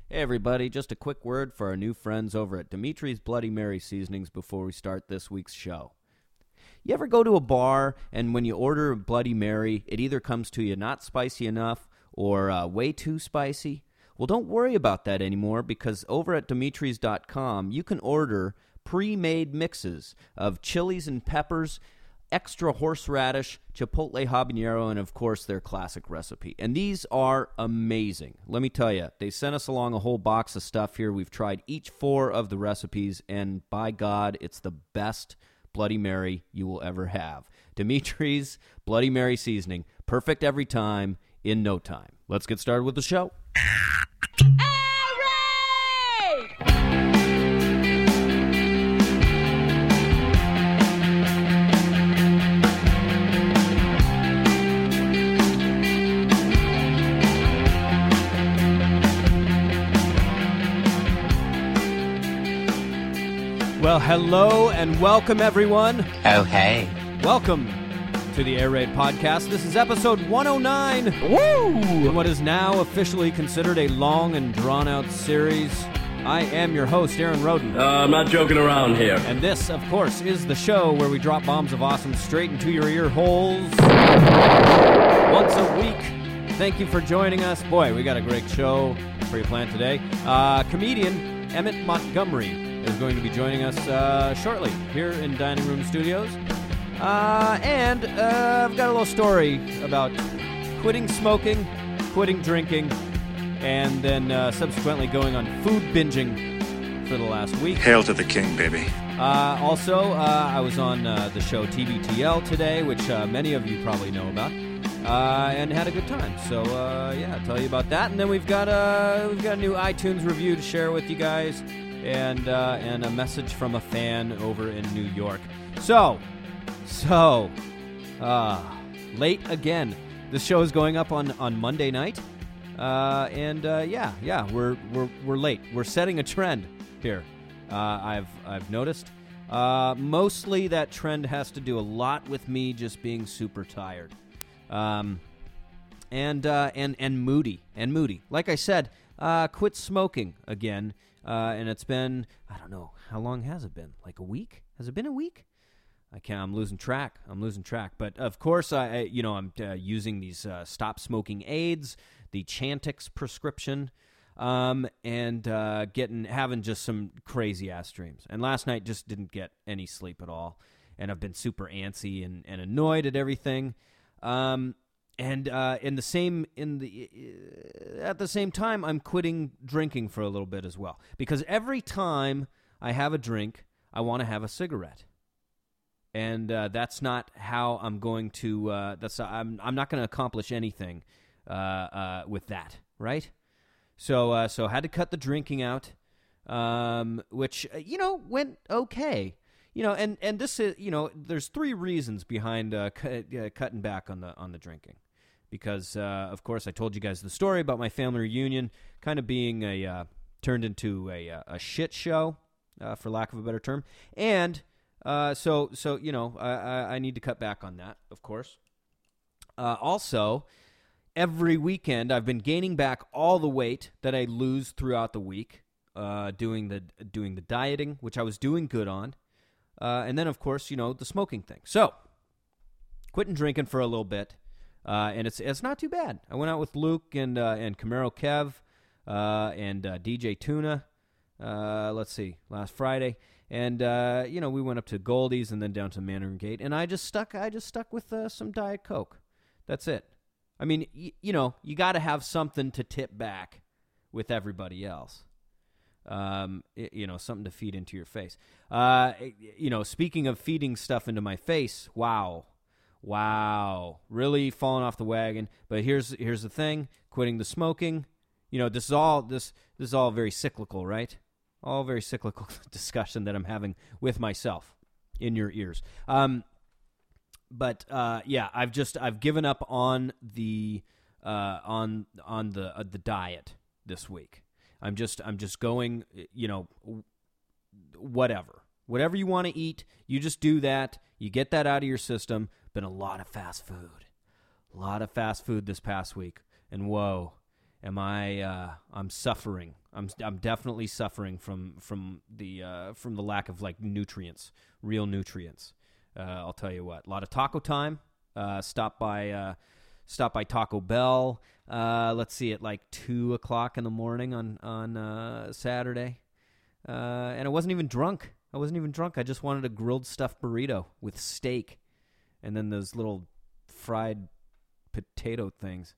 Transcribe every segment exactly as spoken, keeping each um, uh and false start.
Hey everybody, just a quick word for our new friends over at Dimitri's Bloody Mary Seasonings before we start this week's show. You ever go to a bar and when you order a Bloody Mary, it either comes to you not spicy enough or uh, way too spicy? Well, don't worry about that anymore because over at Dimitris dot com you can order pre-made mixes of chilies and peppers, extra horseradish, chipotle habanero, and of course their classic recipe. And these are amazing. Let me tell you, they sent us along a whole box of stuff here. We've tried each four of the recipes, and by God, it's the best Bloody Mary you will ever have. Dimitri's Bloody Mary Seasoning, perfect every time, in no time. Let's get started with the show. Well, hello and welcome, everyone. Oh, hey. Welcome to the Air Raid Podcast. This is episode one oh nine. Woo! In what is now officially considered a long and drawn-out series. I am your host, Aaron Roden. Uh, I'm not joking around here. And this, of course, is the show where we drop bombs of awesome straight into your ear holes once a week. Thank you for joining us. Boy, we got a great show for you planned today. Uh, comedian Emmett Montgomery is going to be joining us uh, shortly here in Dining Room Studios. Uh, and uh, I've got a little story about quitting smoking, quitting drinking, and then uh, subsequently going on food binging for the last week. Hail to the king, baby. Uh, also, uh, I was on uh, the show T B T L today, which uh, many of you probably know about, uh, and had a good time. So, uh, yeah, I'll tell you about that. And then we've got, uh, we've got a new iTunes review to share with you guys. And uh, and a message from a fan over in New York. So, so, uh, late again. This show is going up on, on Monday night, uh, and uh, yeah, yeah, we're we're we're late. We're setting a trend here. Uh, I've I've noticed. Uh, mostly that trend has to do a lot with me just being super tired, um, and uh, and and moody and moody. Like I said, uh, quit smoking again. Uh, and it's been, I don't know, how long has it been? Like a week? Has it been a week? I can't, I'm losing track. I'm losing track. But, of course, I, I you know, I'm uh, using these uh, stop smoking aids, the Chantix prescription, um, and uh, getting having just some crazy-ass dreams. And last night just didn't get any sleep at all. And I've been super antsy and, and annoyed at everything. Um And uh, in the same in the uh, at the same time, I'm quitting drinking for a little bit as well, because every time I have a drink, I want to have a cigarette, and uh, that's not how I'm going to. Uh, that's I'm I'm not going to accomplish anything uh, uh, with that, right? So uh, so I had to cut the drinking out, um, which uh, you know went okay. You know, and, and this is you know, there's three reasons behind uh, cu- uh, cutting back on the on the drinking. Because, uh, of course, I told you guys the story about my family reunion kind of being a uh, turned into a a shit show, uh, for lack of a better term. And uh, so, so you know, I, I need to cut back on that, of course. Uh, also, every weekend I've been gaining back all the weight that I lose throughout the week, uh, doing the doing the dieting, which I was doing good on. Uh, and then, of course, you know, the smoking thing. So, quitting drinking for a little bit. Uh, and it's it's not too bad. I went out with Luke and uh, and Camaro Kev uh, and uh, D J Tuna. Uh, let's see, last Friday, and uh, you know we went up to Goldie's and then down to Mandarin Gate, and I just stuck I just stuck with uh, some Diet Coke. That's it. I mean, y- you know, you got to have something to tip back with everybody else. Um, it, you know, something to feed into your face. Uh, you know, speaking of feeding stuff into my face, wow. Wow, really falling off the wagon. But here's here's the thing: quitting the smoking. You know, this is all this this is all very cyclical, right? All very cyclical discussion that I'm having with myself in your ears. Um, but uh, yeah, I've just I've given up on the uh, on on the uh, the diet this week. I'm just I'm just going. You know, whatever. Whatever you want to eat, you just do that. You get that out of your system. Been a lot of fast food. A lot of fast food this past week. And whoa, am I? Uh, I'm suffering. I'm I'm definitely suffering from from the uh, from the lack of like nutrients, real nutrients. Uh, I'll tell you what. A lot of taco time. Uh, stop by uh, stop by Taco Bell. Uh, let's see, at like two o'clock in the morning on on uh, Saturday, uh, and I wasn't even drunk. I wasn't even drunk. I just wanted a grilled stuffed burrito with steak, and then those little fried potato things.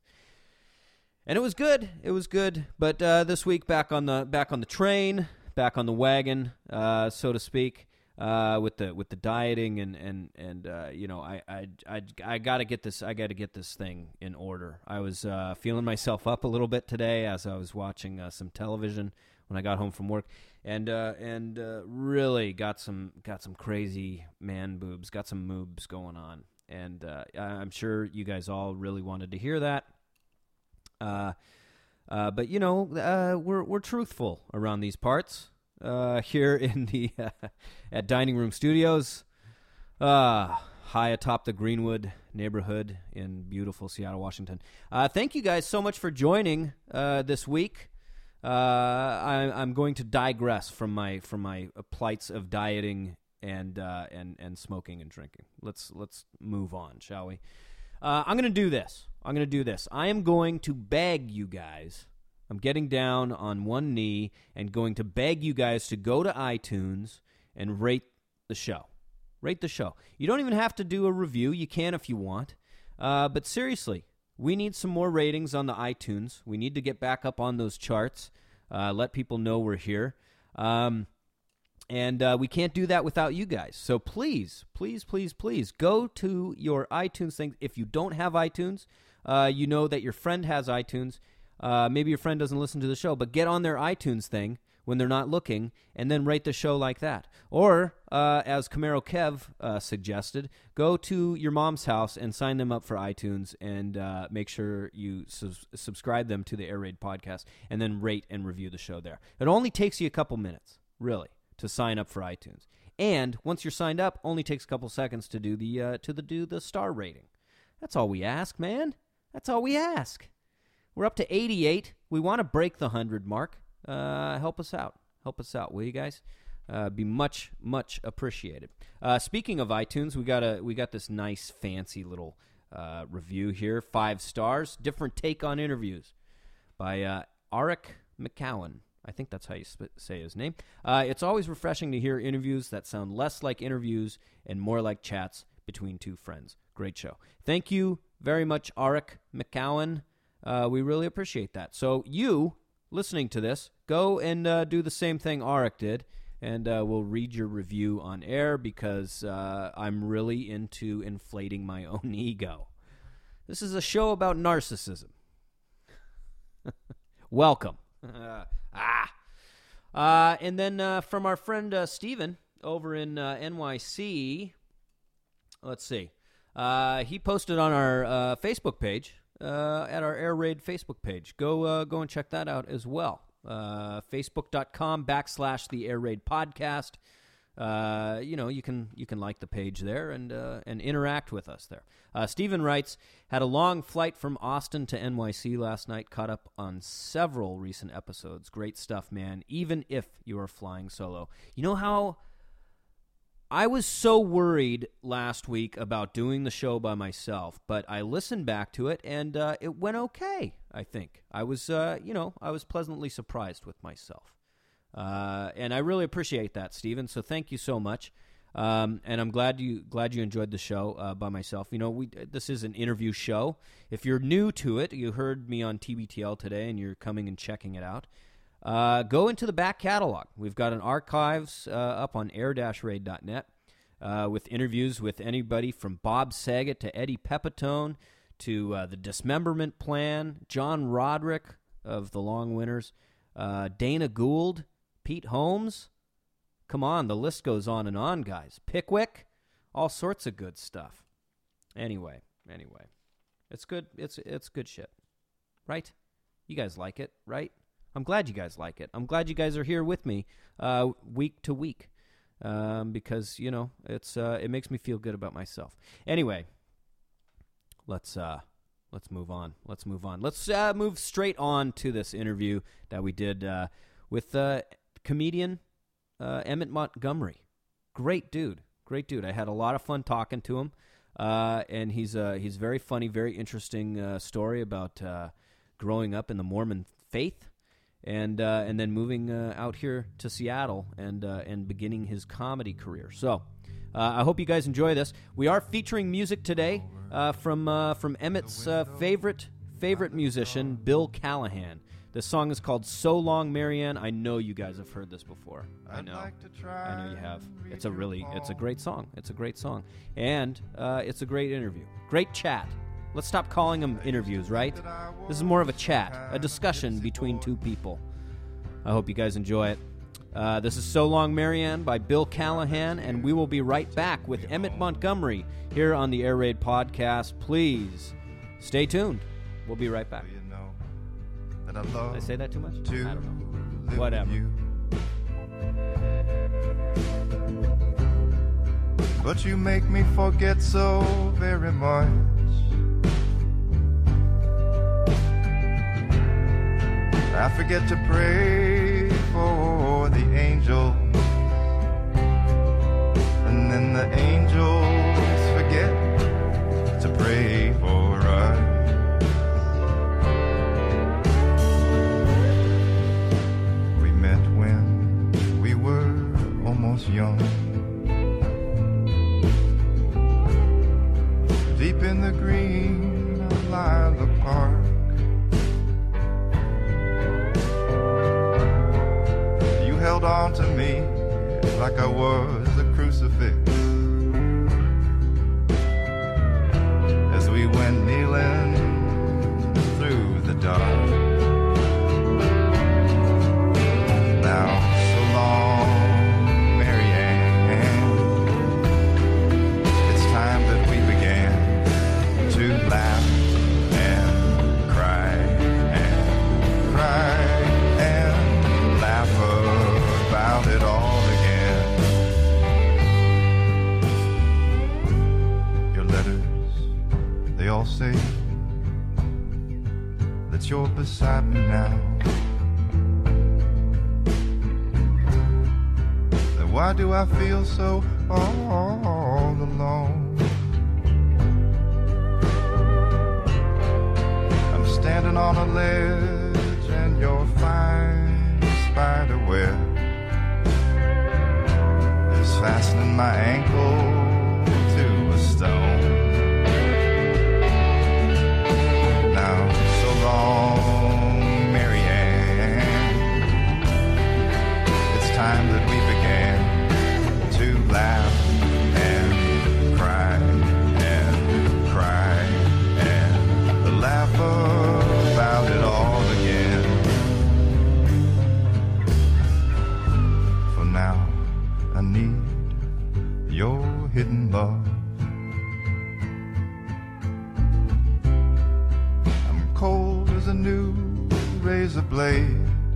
And it was good. It was good. But uh, this week, back on the back on the train, back on the wagon, uh, so to speak, uh, with the with the dieting and and and uh, you know, I I I, I got to get this. I got to get this thing in order. I was uh, feeling myself up a little bit today as I was watching uh, some television when I got home from work, and uh, and uh, really got some got some crazy man boobs, got some moobs going on, and uh, I'm sure you guys all really wanted to hear that. Uh, uh, but you know, uh, we're we're truthful around these parts. Uh, here in the uh, at Dining Room Studios, uh, high atop the Greenwood neighborhood in beautiful Seattle, Washington. Uh, thank you guys so much for joining uh, this week. Uh, I, I'm going to digress from my from my plights of dieting and uh, and and smoking and drinking. Let's let's move on, shall we? Uh, I'm going to do this. I'm going to do this. I am going to beg you guys. I'm getting down on one knee and going to beg you guys to go to iTunes and rate the show. Rate the show. You don't even have to do a review. You can if you want. Uh, but seriously, we need some more ratings on the iTunes. We need to get back up on those charts. Uh, let people know we're here. Um, and uh, we can't do that without you guys. So please, please, please, please go to your iTunes thing. If you don't have iTunes, uh, you know that your friend has iTunes. Uh, maybe your friend doesn't listen to the show, but get on their iTunes thing when they're not looking, and then rate the show like that. Or, uh, as Camaro Kev uh, suggested, go to your mom's house and sign them up for iTunes, and uh, make sure you su- subscribe them to the Air Raid podcast, and then rate and review the show there. It only takes you a couple minutes, really, to sign up for iTunes. And once you're signed up, only takes a couple seconds to do the uh, to the do the star rating. That's all we ask, man. That's all we ask. We're up to eighty-eight. We want to break the one hundred mark. Uh, help us out. Help us out, will you guys? Uh, be much, much appreciated. Uh, speaking of iTunes, we got a we got this nice, fancy little uh, review here. Five stars. Different take on interviews by uh, Arik McCowan. I think that's how you sp- say his name. Uh, it's always refreshing to hear interviews that sound less like interviews and more like chats between two friends. Great show. Thank you very much, Arik McCowan. Uh, we really appreciate that. So you, listening to this, go and uh, do the same thing Arik did, and uh, we'll read your review on air because uh, I'm really into inflating my own ego. This is a show about narcissism. Welcome. Uh, ah. Uh, and then uh, from our friend uh, Steven over in uh, N Y C, let's see. Uh, he posted on our uh, Facebook page. Uh, at our Air Raid Facebook page. Go uh, go and check that out as well. Uh, Facebook.com backslash the Air Raid podcast. Uh, you know, you can you can like the page there and uh, and interact with us there. Uh, Stephen writes, had a long flight from Austin to N Y C last night, caught up on several recent episodes. Great stuff, man, even if you are flying solo. You know how I was so worried last week about doing the show by myself, but I listened back to it, and uh, it went okay, I think. I was, uh, you know, I was pleasantly surprised with myself. Uh, and I really appreciate that, Stephen, so thank you so much. Um, and I'm glad you glad you enjoyed the show uh, by myself. You know, we this is an interview show. If you're new to it, you heard me on T B T L today, and you're coming and checking it out. Uh, go into the back catalog. We've got an archives uh, up on air dash raid dot net uh, with interviews with anybody from Bob Saget to Eddie Pepitone to uh, the Dismemberment Plan, John Roderick of the Long Winters, uh, Dana Gould, Pete Holmes. Come on, the list goes on and on, guys. Pickwick, all sorts of good stuff. Anyway, anyway, it's good. It's it's good shit, right? You guys like it, right? I'm glad you guys like it. I'm glad you guys are here with me uh, week to week um, because, you know, it's uh, it makes me feel good about myself. Anyway, let's uh, let's move on. Let's move on. Let's uh, move straight on to this interview that we did uh, with uh, comedian uh, Emmett Montgomery. Great dude. Great dude. I had a lot of fun talking to him. Uh, and he's uh, he's very funny, very interesting uh, story about uh, growing up in the Mormon faith. And uh, and then moving uh, out here to Seattle and uh, and beginning his comedy career. So uh, I hope you guys enjoy this. We are featuring music today uh, from uh, from Emmett's uh, favorite favorite musician, Bill Callahan. This song is called "So Long, Marianne." I know you guys have heard this before. I know, I know you have. It's a really, it's a great song. It's a great song, and uh, it's a great interview. Great chat. Let's stop calling them interviews, right? This is more of a chat, a discussion between two people. I hope you guys enjoy it. Uh, this is So Long, Marianne by Bill Callahan, and we will be right back with Emmett Montgomery here on the Air Raid Podcast. Please stay tuned. We'll be right back. Did I say that too much? I don't know. Whatever. But you make me forget so very much. I forget to pray for the angel, and then the angels forget to pray for us. We met when we were almost young, deep in the green of Lilac Park. Held on to me like I was a crucifix as we went kneeling through the dark. Now, so long, Marianne. It's time that we began to laugh and cry and cry and laugh about it all again. Your letters, they all say that you're beside me now. Then why do I feel so all alone? I'm standing on a ledge and your fine spider web fastening my ankle to a stone. Now, so long, Marianne. It's time that we began to laugh and cry and cry and laugh about it all again. For now, I need your hidden love. I'm cold as a new razor blade.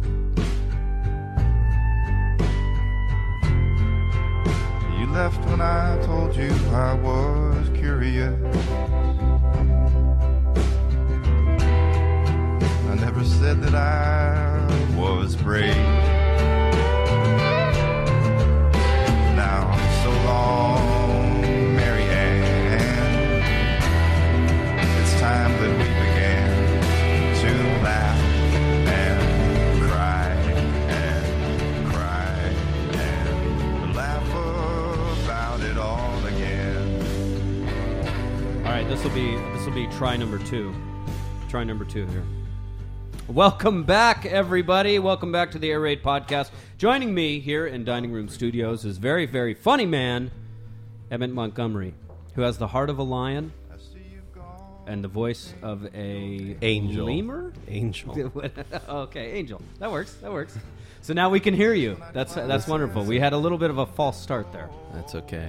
You left when I told you I was curious. I never said that I was brave. So long, Marianne. It's time that we began to laugh and cry and cry and laugh about it all again. All right, this will be this will be try number two. Try number two here. Welcome back, everybody. Welcome back to the Air Raid Podcast. Joining me here in Dining Room Studios is very, very funny man, Emmett Montgomery, who has the heart of a lion and the voice of a angel. Lemur? Angel. Okay, angel. That works. That works. So now we can hear you. That's that's wonderful. We had a little bit of a false start there. That's okay.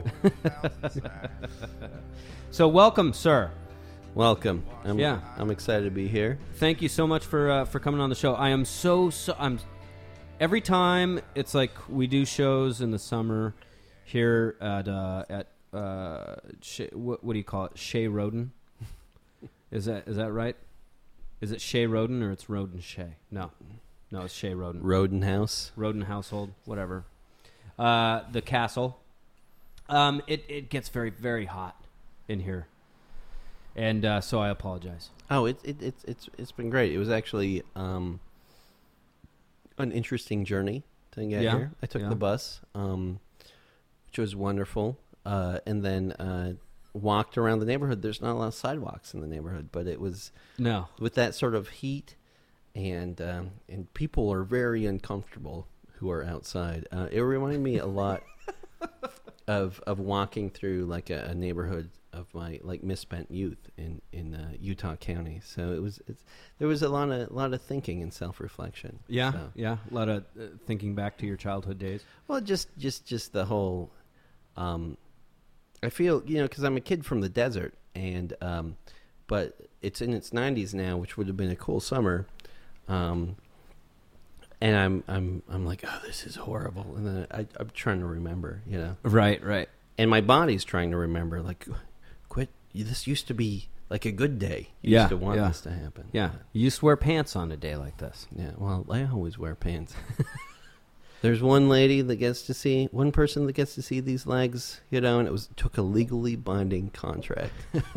So welcome, sir. Welcome. I'm, Yeah. I'm excited to be here. Thank you so much for uh, for coming on the show. I am so so. I'm every time it's like we do shows in the summer here at uh, at uh, Shea, what, what do you call it? Shea Roden. Is that is that right? Is it Shea Roden or it's Roden Shea? No. No, it's Shea Roden. Roden House. Roden household, whatever. Uh, the castle. Um, it, it gets very, very hot in here. And uh, so I apologize. Oh, it, it, it's it's it's been great. It was actually um, an interesting journey to get Yeah, here. I took yeah. the bus, um, which was wonderful, uh, and then uh, walked around the neighborhood. There's not a lot of sidewalks in the neighborhood, but it was No. with that sort of heat, and um, and people are very uncomfortable who are outside. Uh, it reminded me a lot of of walking through like a, a neighborhood of my like misspent youth in in uh, Utah County. So it was it's, there was a lot of lot of thinking and self reflection. Yeah, so. yeah. A lot of uh, thinking back to your childhood days. Well, just just just the whole. Um, I feel you know because I'm a kid from the desert, and um, but it's in its nineties now, which would have been a cool summer. Um, and I'm I'm I'm like, oh, this is horrible, and then I, I'm trying to remember, you know. Right, right. And my body's trying to remember, like, quit. This used to be like a good day. You Yeah, used to want yeah. this to happen. Yeah. You used to wear pants on a day like this. Yeah. Well, I always wear pants. There's one lady that gets to see one person that gets to see these legs, you know, and it was took a legally binding contract.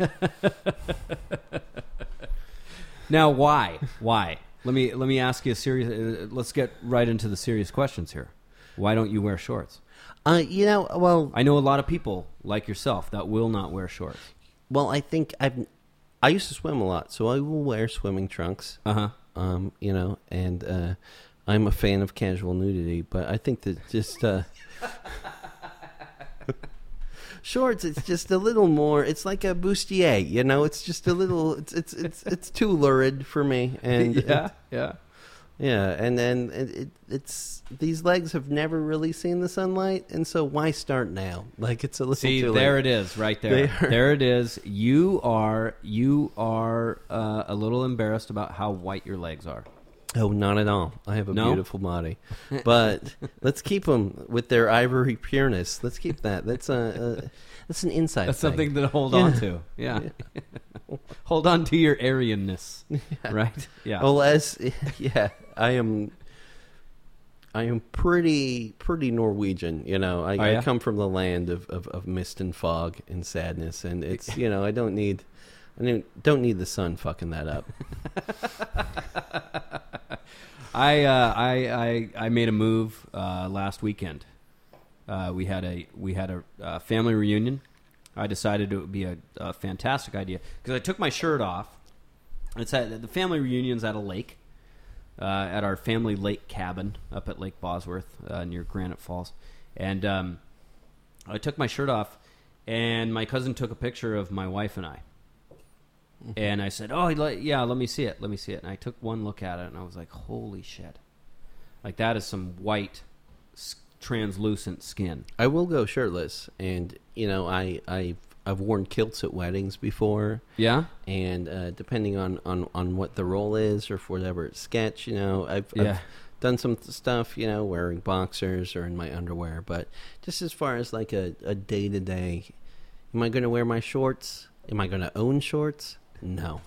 Now, why? Why? Let me let me ask you a serious. Uh, let's get right into the serious questions here. Why don't you wear shorts? Uh, you know, well, I know a lot of people like yourself that will not wear shorts. well, I think I've I used to swim a lot, so I will wear swimming trunks. Uh huh. Um, you know, and uh, I'm a fan of casual nudity, but I think that just uh, shorts, it's just a little more. It's like a bustier, you know. It's just a little. It's it's it's, it's too lurid for me, and yeah, it- yeah. yeah, and then it, it, it's these legs have never really seen the sunlight, and so why start now? Like it's a little See, too there late. it is, right there. They are- There it is. You are you are uh, a little embarrassed about how white your legs are. Oh, not at all. I have a No? beautiful body, but let's keep them with their ivory pureness. Let's keep that. That's a, a that's an insight. That's thing. something to hold Yeah. on to. Yeah. Hold on to your Aryanness. Right? Yeah. Well, as yeah, I am. I am pretty pretty Norwegian. You know, I, Oh, yeah? I come from the land of, of, of mist and fog and sadness, and it's you know I don't need. I don't- don't need the sun fucking that up. I, uh, I I I made a move uh, last weekend. Uh, we had a we had a uh, family reunion. I decided it would be a, a fantastic idea because I took my shirt off. It's at the family reunion's at a lake, uh, at our family lake cabin up at Lake Bosworth uh, near Granite Falls, and um, I took my shirt off, and my cousin took a picture of my wife and I. And I said, oh, le- yeah, let me see it. Let me see it. And I took one look at it, and I was like, holy shit. Like, that is some white, s- translucent skin. I will go shirtless, and you know I I I've worn kilts at weddings before, Yeah? and uh, depending on, on, on what the role is or for whatever it's sketch, you know, I've, Yeah. I've done some th- stuff, you know, wearing boxers or in my underwear. But just as far as like a, a day-to-day, am I going to wear my shorts? Am I going to own shorts? No.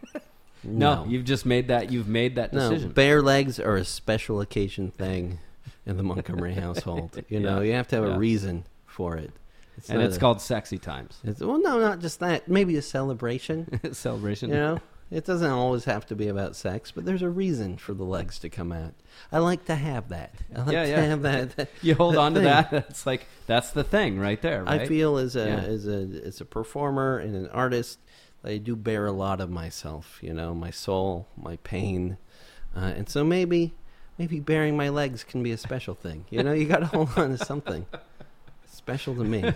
No, you've just made that, you've made that No, decision. bare legs are a special occasion thing in the Montgomery household. You know, Yeah. you have to have Yeah. a reason for it. It's and not it's a- called Sexy Times. It's, well, no, not just that. Maybe a celebration. Celebration. You know, it doesn't always have to be about sex, but there's a reason for the legs to come out. I like to have that. I like Yeah, to yeah. have that. that You hold that on to thing. that. That's like, that's the thing right there, right? I feel as a Yeah. as a as a performer and an artist, I do bear a lot of myself. You know, my soul, my pain, uh, and so maybe maybe bearing my legs can be a special thing. You know, you got to hold on to something special to me.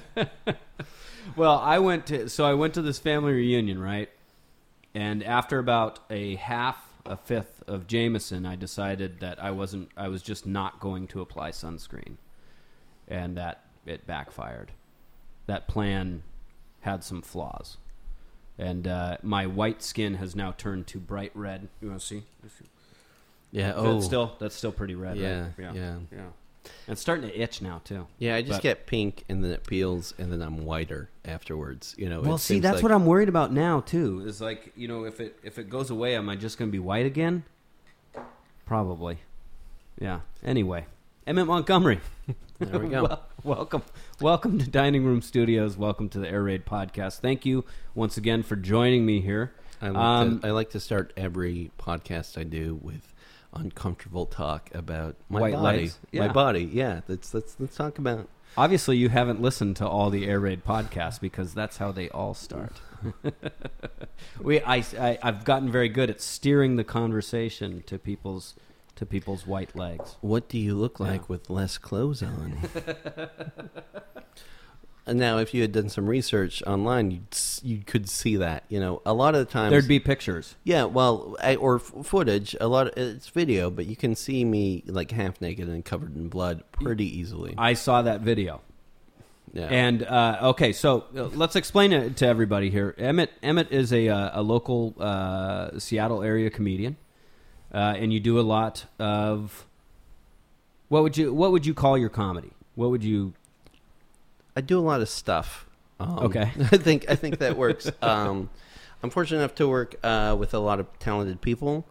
Well, I went to so I went to this family reunion, right? And after about a half, a fifth of Jameson, I decided that I wasn't. I was just not going to apply sunscreen, and that it backfired. That plan had some flaws, and uh, my white skin has now turned to bright red. You want to see? Yeah. That's Oh. still that's still pretty red. Yeah, Right? yeah. yeah. And it's starting to itch now too. Yeah, I just But- get pink, and then it peels, and then I'm whiter afterwards. You know. Well, it see, seems that's like, what I'm worried about now too. Is like, you know, if it if it goes away, am I just going to be white again? Probably. Yeah. Anyway, Emmett Montgomery. There we go. Well, welcome, welcome to Dining Room Studios. Welcome to the Air Raid Podcast. Thank you once again for joining me here. I like, Um, to, I like to start every podcast I do with uncomfortable talk about my White body. legs? Yeah. My body, yeah. Let's let's let's talk about. Obviously, you haven't listened to all the Air Raid podcasts because that's how they all start. we, I, I, I've gotten very good at steering the conversation to people's to people's white legs. What do you look like Yeah. with less clothes on? And now, if you had done some research online, you'd, s- you could see that. You know, a lot of the times There'd be pictures. yeah, well, I, or f- footage. A lot of it's video, but you can see me like half naked and covered in blood pretty easily. I saw that video. Yeah, And uh, okay, so uh, let's explain it to everybody here. Emmett Emmett is a uh, a local uh, Seattle area comedian, uh, and you do a lot of what would you what would you call your comedy? What would you? I do a lot of stuff. Um, Okay. I think I think that works. um, I'm fortunate enough to work uh, with a lot of talented people,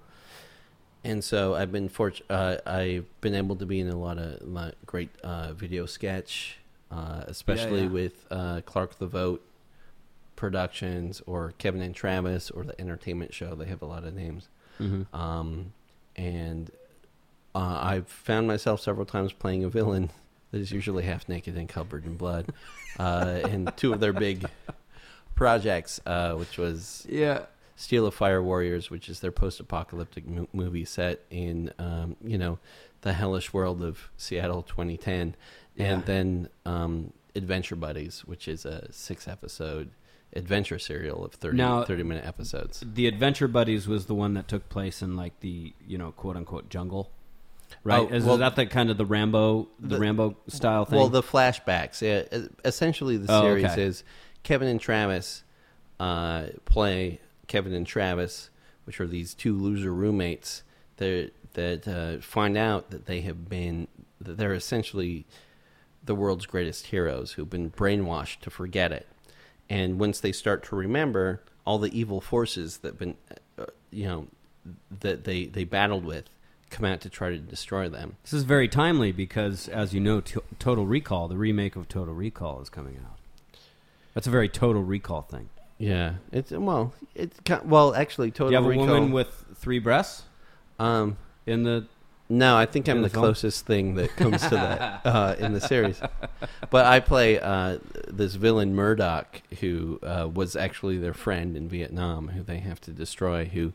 and so I've been fort- uh, I've been able to be in a lot of lot great uh, video sketch, uh, especially yeah. with uh, Clark the Vote Productions or Kevin and Travis or the Entertainment Show. They have a lot of names, Mm-hmm. um, and uh, I've found myself several times playing a villain that is usually half naked and covered in blood. Uh, in two of their big projects, uh, which was Yeah. Steel of Fire Warriors, which is their post-apocalyptic mo- movie set in, um, you know, the hellish world of Seattle twenty ten. Yeah. And then um, Adventure Buddies, which is a six-episode adventure serial of thirty, Now- thirty-minute episodes. The Adventure Buddies was the one that took place in like the you know quote unquote jungle, right? Oh, is, well, is that the kind of the Rambo the, the- Rambo style thing? Well, the flashbacks. Yeah, e- essentially, the Oh, series okay. is Kevin and Travis uh, play Kevin and Travis, which are these two loser roommates that that uh, find out that they have been that they're essentially the world's greatest heroes who've been brainwashed to forget it, and once they start to remember, all the evil forces that been uh, you know that they they battled with come out to try to destroy them. This is very timely because, as you know, T- Total Recall, the remake of Total Recall, is coming out. That's a very Total Recall thing. Yeah, it's well, it's ki- well actually Total Do you have a Recall. woman with three breasts um, in the? no, I think In I'm the the film? closest thing that comes to that uh, in the series. But I play uh, this villain Murdoch, who uh, was actually their friend in Vietnam, who they have to destroy. Who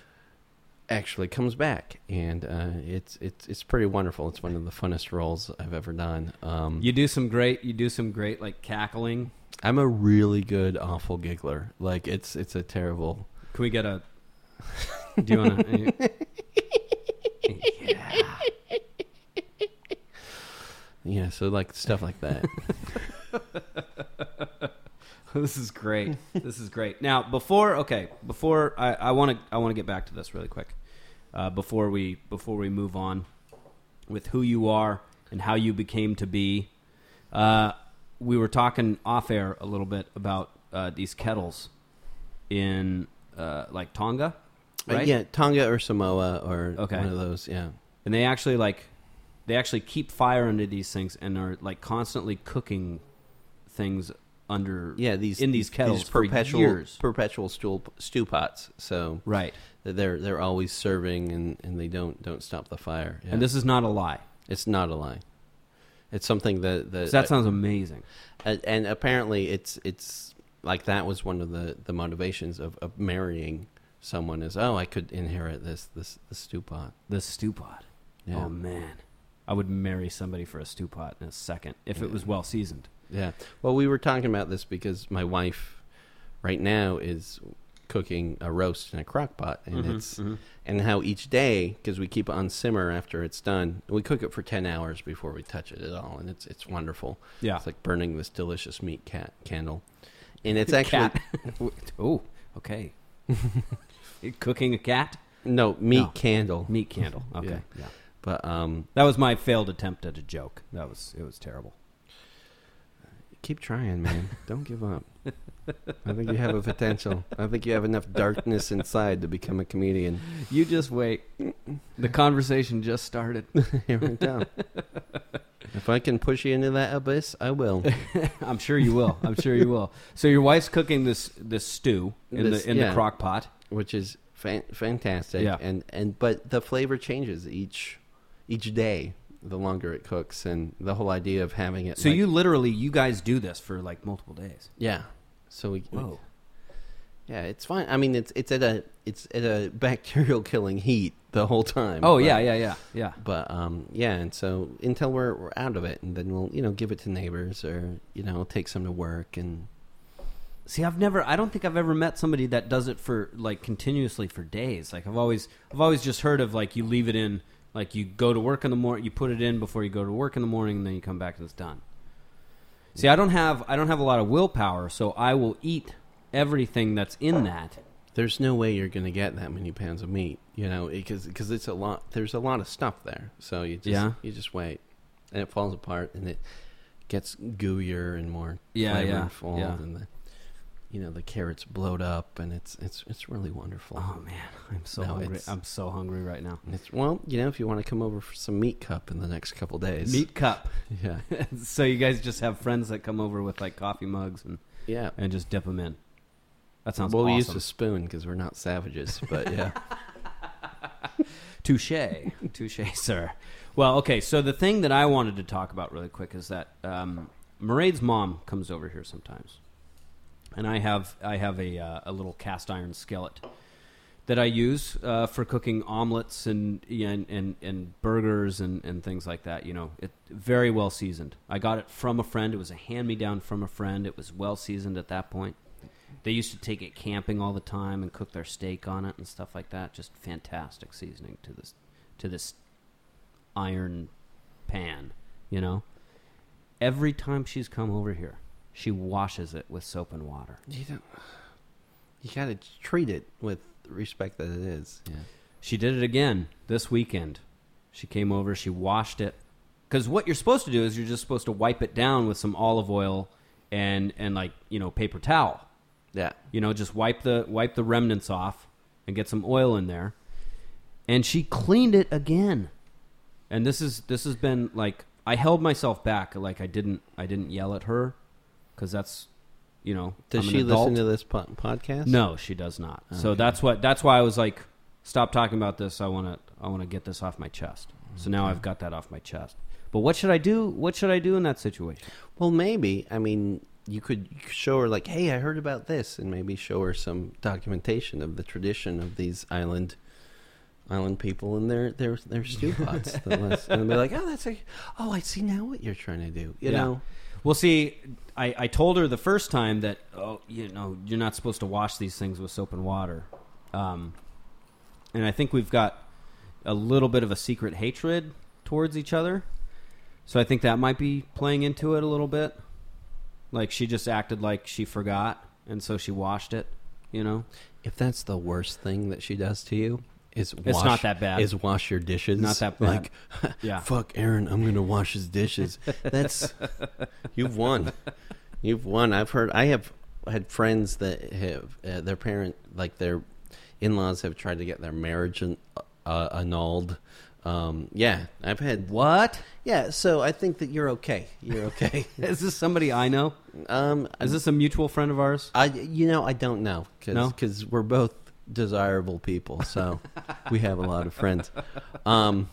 actually comes back, and uh, it's it's it's pretty wonderful. It's one of the funnest roles I've ever done. Um, You do some great. You do some great like cackling. I'm a really good awful giggler. Like it's it's a terrible. Can we get a? Do you want to? Yeah. Yeah, so like stuff like that. This is great. This is great. Now, before okay, before I want to I want to get back to this really quick. Uh, before we before we move on with who you are and how you became to be, uh, we were talking off air a little bit about uh, these kettles in uh, like Tonga, Uh, right? yeah, Tonga or Samoa or Okay. one of those. Yeah. And they actually like they actually keep fire under these things and are like constantly cooking things under Yeah, these in these kettles these for perpetual years. perpetual stew stew pots. So Right. they're they're always serving and, and they don't don't stop the fire. Yeah. And this is not a lie. it's not a lie. It's something that that, 'Cause that sounds amazing. and, and apparently it's it's like that was one of the, the motivations of, of marrying someone is oh I could inherit this this the stew pot. The stew pot. Yeah. Oh man, I would marry somebody for a stew pot in a second if it Yeah. was well seasoned. Yeah. Well, we were talking about this because my wife right now is cooking a roast in a crock pot, and Mhm, it's mhm. and how each day, because we keep it on simmer after it's done, we cook it for ten hours before we touch it at all, and it's it's wonderful. Yeah. It's like burning this delicious meat cat candle, and it's actually Cat. Oh, okay. You cooking a cat? no meat No. candle. Meat candle. Okay. Yeah. Yeah. But um, That was my failed attempt at a joke. That was it was terrible. keep trying, man. Don't give up. I think you have a potential. I think you have enough darkness inside to become a comedian. You just wait. The conversation just started. Here we go. If I can push you into that abyss, I will. I'm sure you will. I'm sure you will. So your wife's cooking this this stew in This- the in yeah. the crock pot. Which is fan- fantastic. Yeah. And, and but the flavor changes each each day the longer it cooks, and the whole idea of having it. So like- you literally you guys do this for like multiple days. yeah. So we, we Whoa. yeah, it's fine. I mean, it's it's at a it's at a bacterial killing heat the whole time. Oh but- yeah, yeah, yeah, yeah. But um, yeah, and so until we're we're out of it, and then we'll you know give it to neighbors, or you know take some to work, and See, I've never I don't think I've ever met somebody that does it for like continuously for days. Like I've always I've always just heard of like you leave it in, like you go to work in the morning, you put it in before you go to work in the morning, and then you come back and it's done. See, I don't have I don't have a lot of willpower, so I will eat everything that's in that. there's no way you're going to get that many pounds of meat, you know, because because it's a lot. There's a lot of stuff there, so you just Yeah. you just wait, and it falls apart, and it gets gooier and more Yeah, yeah, flavorful, yeah. and the you know the carrots blowed up, and it's it's it's really wonderful. Oh man, I'm so No, hungry. it's- I'm so hungry right now. It's, well, you know, if you want to come over for some meat cup in the next couple days, Meat cup. yeah, So you guys just have friends that come over with like coffee mugs and, yeah. and just dip them in. That sounds Well, we awesome. use a spoon because we're not savages, but yeah. Touche. Touche, sir. Well, okay, so the thing that I wanted to talk about really quick is that um, Mairead's mom comes over here sometimes. And I have I have a, uh, a little cast iron skillet that I use uh, for cooking omelets and and, and, and burgers and, and things like that. You know, it very well seasoned. I got it from a friend. It was a hand-me-down from a friend. It was well seasoned at that point. They used to take it camping all the time and cook their steak on it and stuff like that. Just fantastic seasoning to this to this iron pan, you know. Every time she's come over here, she washes it with soap and water. You don't. You got to treat it with the respect that it is. Yeah. She did it again this weekend. She came over, she washed it. Because what you're supposed to do is you're just supposed to wipe it down with some olive oil and, and like, you know, paper towel. Yeah. You know, just wipe the wipe the remnants off and get some oil in there. And she cleaned it again. And this is this has been like I held myself back, like I didn't I didn't yell at her because that's, you know, Does I'm an she adult. listen to this po- podcast? No, she does not. So Okay. that's what that's why I was like, stop talking about this. I want to I want to get this off my chest. So now I've got that off my chest. But what should I do? What should I do in that situation? Well, maybe. I mean, you could you could show her like, "Hey, I heard about this," and maybe show her some documentation of the tradition of these island island people and their their their stew pots, and be like, "Oh, that's a oh, I see now what you're trying to do." You Yeah. know, Well, see, I, I told her the first time that, oh, you know, you're not supposed to wash these things with soap and water. Um, and I think we've got a little bit of a secret hatred towards each other. So I think that might be playing into it a little bit. Like she just acted like she forgot, and so she washed it, you know? if that's the worst thing that she does to you, is It's wash, not that bad. Is wash your dishes. Not that bad. Like, Yeah. fuck Aaron, I'm gonna wash his dishes. That's you've won. You've won. I've heard. I have had friends that have uh, their parent, like their in-laws, have tried to get their marriage an, uh, annulled. Um, yeah, I've had. What? Yeah, so I think that you're okay. You're okay. Is this somebody I know? um, Is this a mutual friend of ours? I, you know, I don't know No? because we're both desirable people, so we have a lot of friends. Um,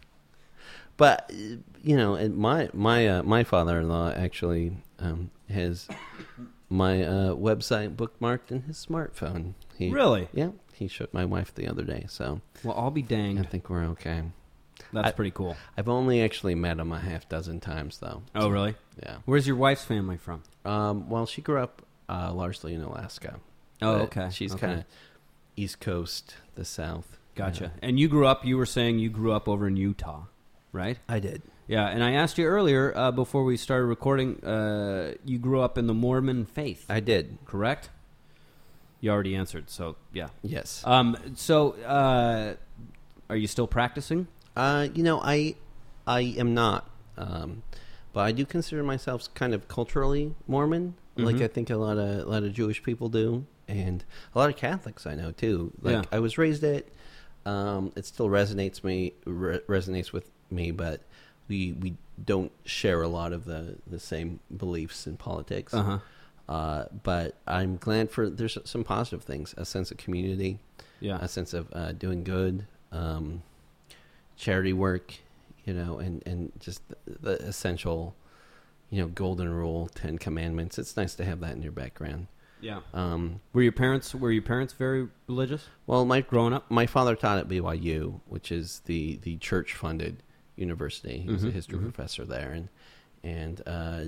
but you know, and my my uh, my father-in-law actually um, has my uh, website bookmarked in his smartphone. He, Really? Yeah, he showed my wife the other day, so Well, I'll be I danged. think we're okay. That's I- pretty cool. I've only actually met him a half dozen times, though. Oh, really? Yeah. Where's your wife's family from? Um, well, she grew up uh, largely in Alaska. Oh, But okay. She's Okay. kind of East Coast, the South. Gotcha. Yeah. And you grew up, you were saying you grew up over in Utah, right? I did. Yeah, and I asked you earlier, uh, before we started recording, uh, you grew up in the Mormon faith, I did. correct? You already answered, so yeah. Yes. Um, so, uh, are you still practicing? Uh, you know, I I am not, um, but I do consider myself kind of culturally Mormon, mm-hmm. like I think a lot of a lot of Jewish people do, and a lot of Catholics I know too. Like Yeah. I was raised it. Um, it still resonates me re- resonates with me, but we we don't share a lot of the, the same beliefs in politics. Uh-huh. Uh, but I'm glad for there's some positive things, a sense of community, Yeah. a sense of uh, doing good. Um, charity work, you know, and, and just the, the essential, you know, golden rule, Ten Commandments. It's nice to have that in your background. Yeah. Um, Were your parents Were your parents very religious well, my growing up? my father taught at B Y U, which is the, the church funded university. He was Mhm, a history mhm. professor there, and and uh,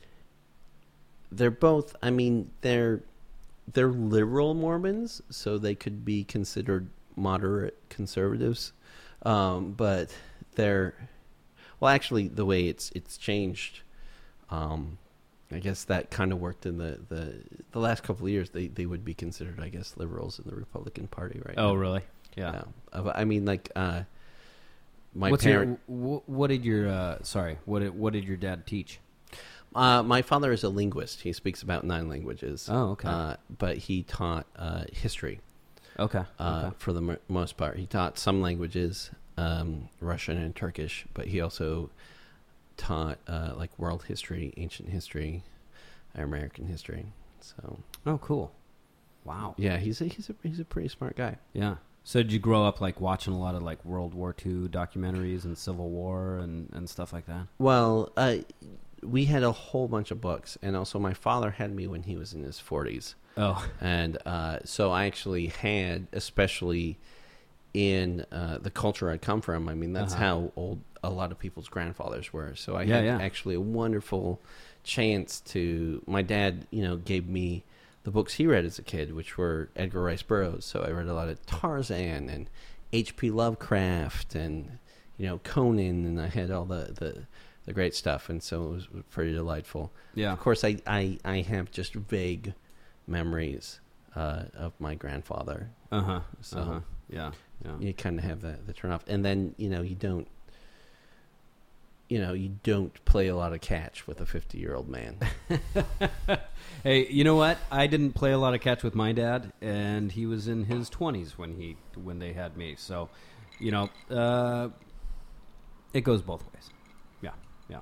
they're both. I mean, they're they're liberal Mormons, so they could be considered moderate conservatives. Um, but they're, well, actually, the way it's it's changed, um, I guess that kind of worked in the, the, the last couple of years. They, they would be considered, I guess, liberals in the Republican Party right Oh, now. really? Yeah. Yeah. Uh, I mean, like, uh, my What's parent, your, wh- what did your uh, sorry? What did what did your dad teach? uh, my father is a linguist. He speaks about nine languages. Oh, okay. Uh, but he taught uh, history. Okay. Uh, okay. for the m- most part. He taught some languages, um, Russian and Turkish, but he also taught uh, like world history, ancient history, American history. So, Oh, cool. Wow. yeah, he's a, he's a he's a pretty smart guy. Yeah. So did you grow up like watching a lot of like World War Two documentaries and Civil War and, and stuff like that? Well, uh, we had a whole bunch of books, and also my father had me when he was in his forties. Oh. And uh, so I actually had, especially in uh, the culture I come from, I mean, that's Uh-huh. how old a lot of people's grandfathers were. So I Yeah, had yeah. actually a wonderful chance to, my dad, you know, gave me the books he read as a kid, which were Edgar Rice Burroughs. So I read a lot of Tarzan and H P Lovecraft and, you know, Conan, and I had all the, the, the great stuff. And so it was pretty delightful. Yeah. Of course, I, I, I have just vague memories uh, of my grandfather. Uh huh. So uh-huh. Yeah. Yeah. you kind of have the, the turn off. And then, you know, you don't, you know, you don't play a lot of catch with a fifty-year-old man. Hey, you know what? I didn't play a lot of catch with my dad, and he was in his twenties when he when they had me. So, you know, uh, it goes both ways. Yeah, yeah.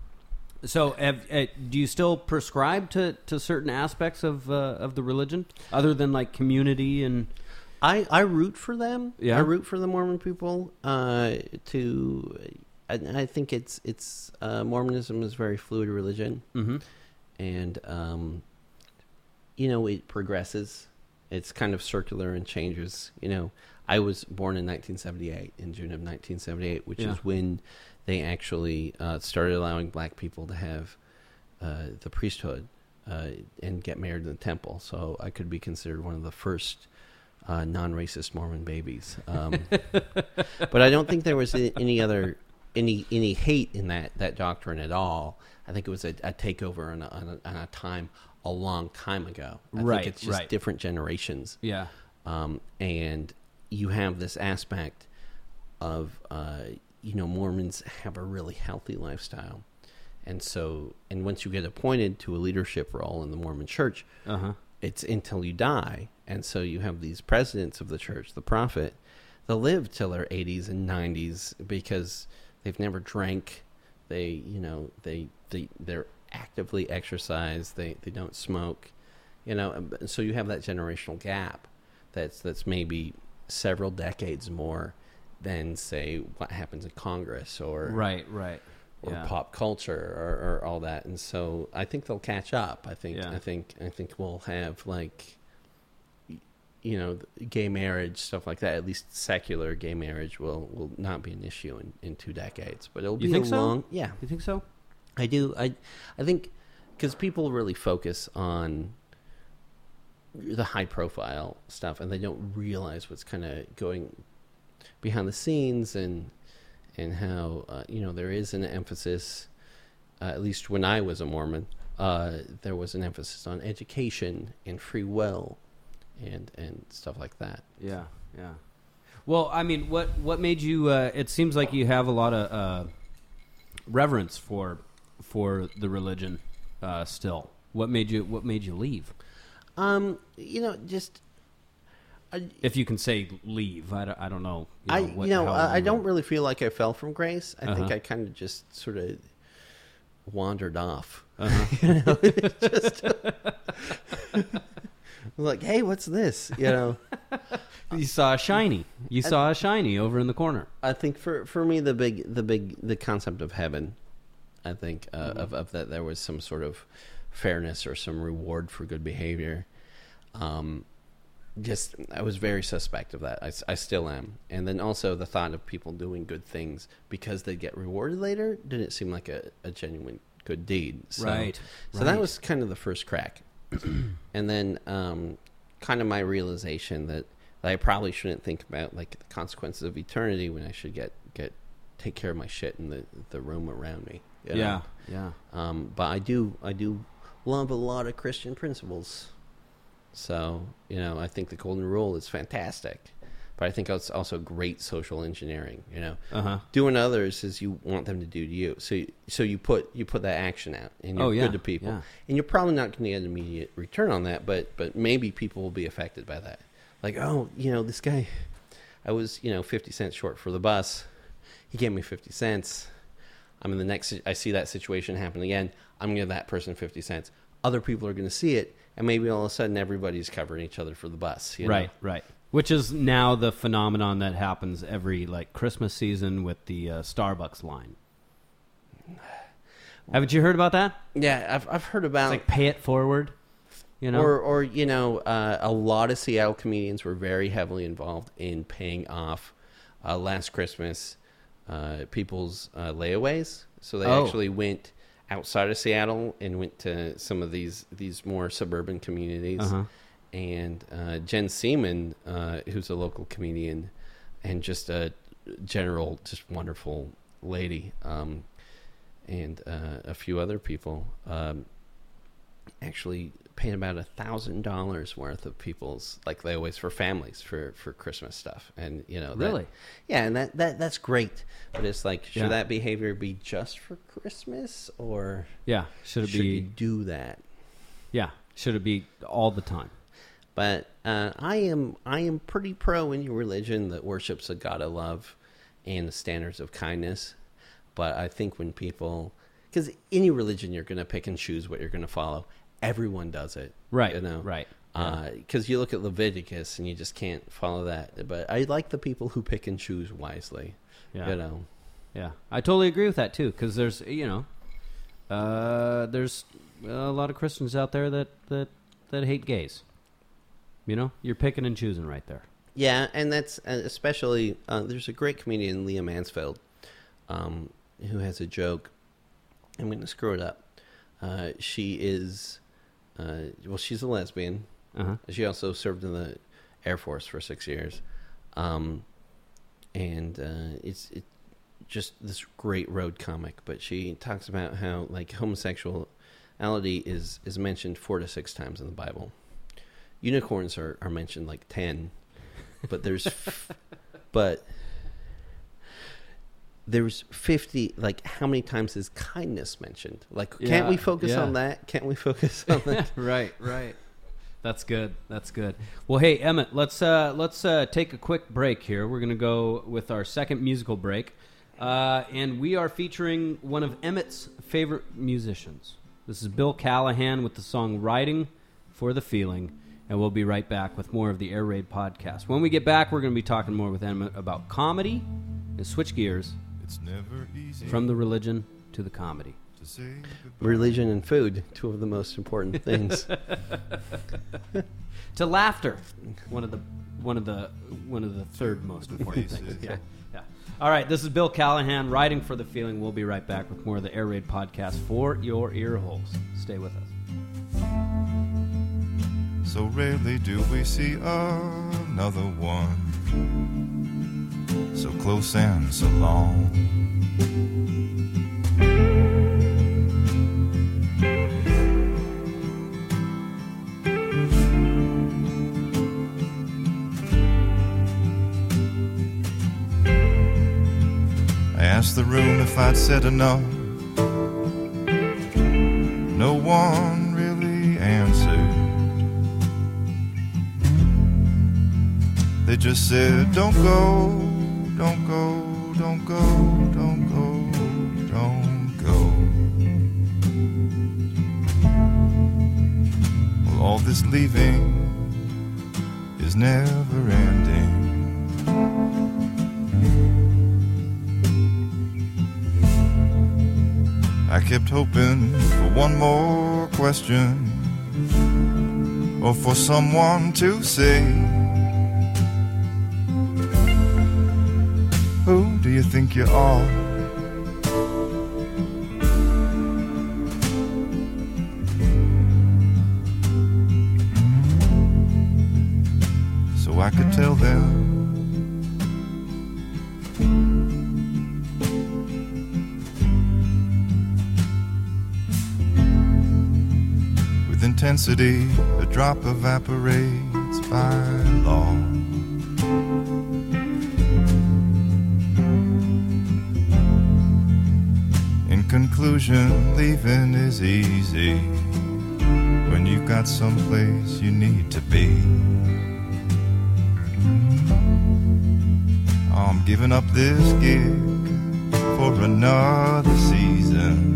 So, have, uh, do you still prescribe to, to certain aspects of uh, of the religion, other than like community and? I, I root for them. Yeah. I root for the Mormon people. Uh, to, I, I think it's it's uh, Mormonism is a very fluid religion, Mm-hmm. and um, you know, it progresses. It's kind of circular and changes. You know, I was born in nineteen seventy-eight, in June of nineteen seventy-eight, which Yeah. is when they actually uh, started allowing black people to have uh, the priesthood uh, and get married in the temple. So I could be considered one of the first uh, non-racist Mormon babies. Um, but I don't think there was a- any other any any hate in that, that doctrine at all. I think it was a, a takeover on a, on, a, on a time a long time ago. I Right, think it's just right. different generations. Yeah. Um, and you have this aspect of, uh, you know, Mormons have a really healthy lifestyle. And so, and once you get appointed to a leadership role in the Mormon church, Uh huh. it's until you die. And so you have these presidents of the church, the prophet, they'll live till their eighties and nineties because they've never drank. They, you know, they, they, they're actively exercise. They, they don't smoke, you know, and so you have that generational gap that's, that's maybe several decades more than, say, what happens in Congress or Right. Right. or Yeah. pop culture or, or all that. And so I think they'll catch up. I think, Yeah. I think, I think we'll have like, y- you know, gay marriage, stuff like that. At least secular gay marriage will, will not be an issue in, in two decades, but it'll You be think a so? long, yeah, You think so? I do. I, I think because people really focus on the high profile stuff and they don't realize what's kind of going behind the scenes and, and how, uh, you know, there is an emphasis, uh, at least when I was a Mormon, uh, there was an emphasis on education and free will and, and stuff like that. Yeah, yeah. Well, I mean, what what made you? Uh, it seems like you have a lot of uh, reverence for for the religion uh, still. What made you? What made you leave? Um, you know, just I, If you can say leave, I don't, I don't know. You I know, what, you know how I, I you don't went. really feel like I fell from grace. I Uh-huh. think I kind of just sort of wandered off. Uh-huh. You know, it's just like, hey, what's this? You know, You saw a shiny. You saw a shiny over in the corner. I think for for me the big the big the concept of heaven, I think uh, Mm-hmm. of of that there was some sort of fairness or some reward for good behavior. Um, just I was very suspect of that. I, s- I still am. And then also the thought of people doing good things because they get rewarded later didn't seem like a, a genuine good deed. So, Right, So right. that was kind of the first crack. And then um, kind of my realization that, that I probably shouldn't think about like the consequences of eternity when I should get, get take care of my shit in the the room around me. you know? Yeah, yeah. Um, but I do I do love a lot of Christian principles. So, you know, I think the golden rule is fantastic. But I think it's also great social engineering, you know. Uh-huh. Doing others as you want them to do to you. So so you put you put that action out and you're Oh, yeah, good to people. yeah. And you're probably not going to get an immediate return on that, but but maybe people will be affected by that. Like, oh, you know, this guy, I was, you know, fifty cents short for the bus. He gave me fifty cents. I'm in the next, I see that situation happen again. I'm going to give that person fifty cents. Other people are going to see it, and maybe all of a sudden everybody's covering each other for the bus. You know? Right, right. Which is now the phenomenon that happens every like Christmas season with the uh, Starbucks line. Haven't you heard about that? Yeah, I've I've heard about It's like pay it forward. You know, or or you know, uh, a lot of Seattle comedians were very heavily involved in paying off uh, last Christmas uh, people's uh, layaways. So they Oh. actually went outside of Seattle and went to some of these these more suburban communities. Uh-huh. And uh, Jen Seaman, uh, who's a local comedian and just a general, just wonderful lady, um, and uh, a few other people, um, actually paid about a thousand dollars worth of people's like layaways for families for, for Christmas stuff. And you know, that, Really? yeah, and that, that that's great. But it's like, should Yeah. that behavior be just for Christmas, or yeah. Should it should be? you do that? Yeah. Should it be all the time? But uh, I am I am pretty pro any religion that worships a God of love and the standards of kindness. But I think when people, because any religion you're going to pick and choose what you're going to follow, everyone does it, Right. You know, Right. Because you look at Leviticus and you just can't follow that. But I like the people who pick and choose wisely. Yeah. You know, Yeah, I totally agree with that too. Because there's, you know, uh, there's a lot of Christians out there that that that hate gays. You know, you're picking and choosing right there. yeah, and that's uh, especially uh, there's a great comedian, Leah Mansfield, um, who has a joke. I'm going to screw it up. Uh, she is, uh, well, she's a lesbian. Uh-huh. She also served in the Air Force for six years. Um, and uh, it's it, just this great road comic. But she talks about how like homosexuality is, is mentioned four to six times in the Bible. Unicorns are, are mentioned like ten. But there's... f- but... There's fifty, like, how many times is kindness mentioned? Like, can't Yeah, we focus yeah. on that? Can't we focus on that? right, right. That's good. That's good. Well, hey, Emmett, let's uh, let's uh, take a quick break here. We're going to go with our second musical break. Uh, and we are featuring one of Emmett's favorite musicians. This is Bill Callahan with the song Riding for the Feeling. And we'll be right back with more of the Air Raid podcast. When we get back, we're going to be talking more with Emmett about comedy and switch gears It's never easy from the religion to the comedy. to say goodbye. Religion and food, two of the most important things. To laughter, one of the one of the one of the third most important things. Yeah, yeah. All right, this is Bill Callahan, Riding for the Feeling. We'll be right back with more of the Air Raid podcast for your ear holes. Stay with us. So rarely do we see another one, so close and so long. I'd said enough. No one really answered. They just said, don't go, don't go, don't go, don't go, don't go. Well, all this leaving is never ending. I kept hoping for one more question, or for someone to say, who do you think you are? So I could tell them intensity, a drop evaporates by law. In conclusion, leaving is easy when you've got someplace you need to be. I'm giving up this gig for another season.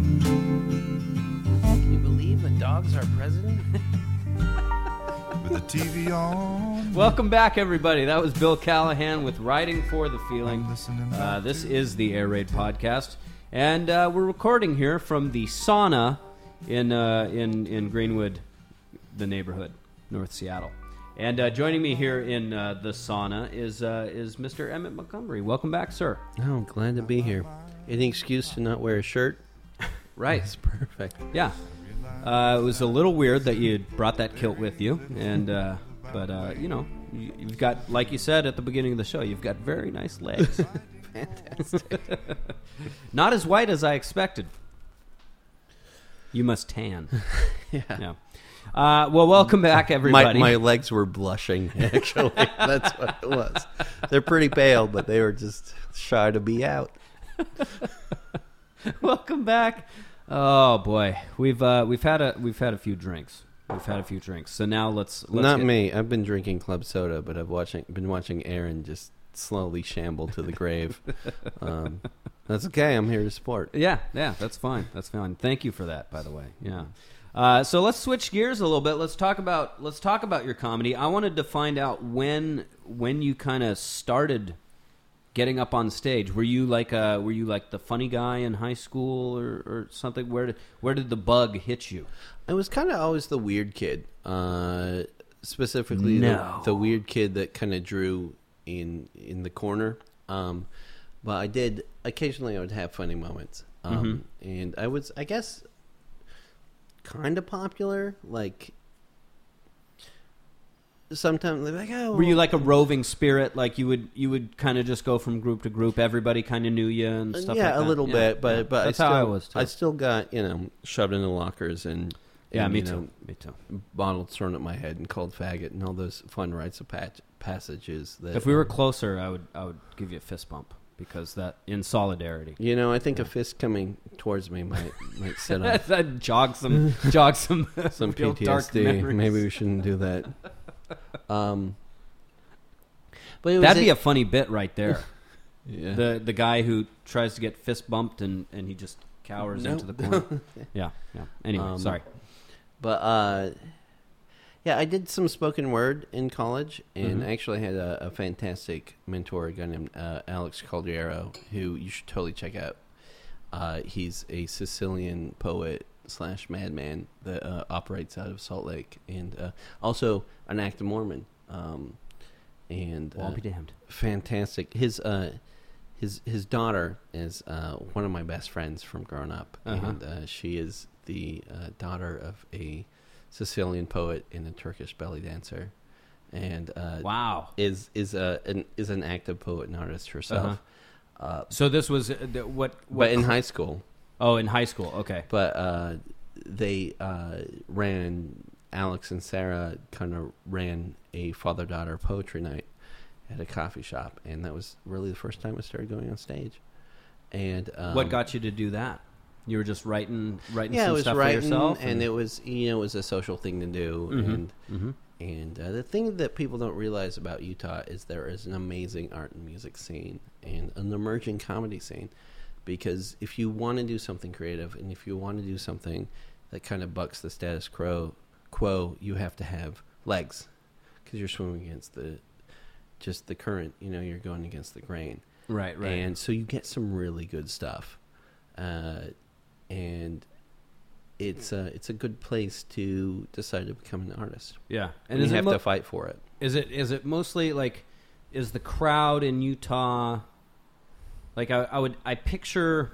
Dog's our president? With the T V on. Welcome back, everybody. That was Bill Callahan with Riding for the Feeling. Listening Uh, back this to- is the Air Raid podcast, and uh, we're recording here from the sauna in uh, in in Greenwood, the neighborhood, North Seattle. And uh, joining me here in uh, the sauna is uh, is Mister Emmett Montgomery. Welcome back, sir. Oh, glad to be here. Any excuse to not wear a shirt? Right. It's perfect. Yeah. Uh, it was a little weird that you brought that kilt with you, and uh, but uh, you know, you, you've got, like you said at the beginning of the show, you've got very nice legs. Fantastic. Not as white as I expected. You must tan. Yeah. Yeah. Uh, well, welcome back, My, everybody. my legs were blushing, actually. That's what it was. They're pretty pale, but they were just shy to be out. Welcome back. Oh boy, we've uh, we've had a we've had a few drinks. We've had a few drinks. So now let's, let's Not get, me. I've been drinking club soda, but I've watching been watching Aaron just slowly shamble to the grave. Um, that's okay. I'm here to support. Yeah, yeah, that's fine. That's fine. Thank you for that, by the way. Yeah. Uh, so let's switch gears a little bit. Let's talk about let's talk about your comedy. I wanted to find out when when you kind of started getting up on stage. Were you like uh were you like the funny guy in high school or, or something? Where did where did the bug hit you? I was kind of always the weird kid. Uh, specifically, No. the, the weird kid that kind of drew in in the corner. Um, but I did occasionally. I would have funny moments, um, and I was, I guess, kind of popular. Like sometimes, they're like, oh, Were you like a roving spirit? Like you would you would kind of just go from group to group. Everybody kind of knew you and stuff. yeah, like that? a little Yeah, bit, but yeah. but that's I still, how I was. Too. I still got you know shoved into lockers and yeah, and, me you too. know, Me too. bottles thrown at my head and called faggot and all those fun rites of pat- passages. That If we were um, closer, I would I would give you a fist bump because that in solidarity. you know, I think a fist coming towards me might might set off that jog some jog some some real P T dark S D. memories. Maybe we shouldn't do that. Um, but it was That'd be a a funny bit right there. yeah. The the guy who tries to get fist bumped and, and he just cowers No. into the corner. yeah, yeah. Anyway, Um, sorry. But uh, yeah, I did some spoken word in college, and Mhm. I actually had a, a fantastic mentor, a guy named uh, Alex Caldiero, who you should totally check out. Uh, he's a Sicilian poet slash madman that uh, operates out of Salt Lake, and uh, also an active Mormon. Um, and Well, I'll uh, be damned. fantastic. His uh, his his daughter is uh, one of my best friends from growing up, Uh-huh. and uh, she is the uh, daughter of a Sicilian poet and a Turkish belly dancer, and uh, Wow. is is a an, is an active poet and artist herself. Uh-huh. Uh, So this was uh, the- what? what but in cl- high school, oh, in high school. Okay. but uh, they uh, ran Alex and Sarah kind of ran a father daughter poetry night at a coffee shop, and that was really the first time I started going on stage. And um, What got you to do that? You were just writing, writing yeah, some it was stuff writing, for yourself, and, and it was you know it was a social thing to do. Mhm. And Mhm. and uh, the thing that people don't realize about Utah is there is an amazing art and music scene and an emerging comedy scene. Because if you want to do something creative and if you want to do something that kind of bucks the status quo, quo, you have to have legs, because you're swimming against the just the current. You know, you're going against the grain. Right, right. And so you get some really good stuff, uh, and it's a it's a good place to decide to become an artist. yeah, And is you it have mo- to fight for it. Is it is it mostly like, is the crowd in Utah, like I, I would I picture,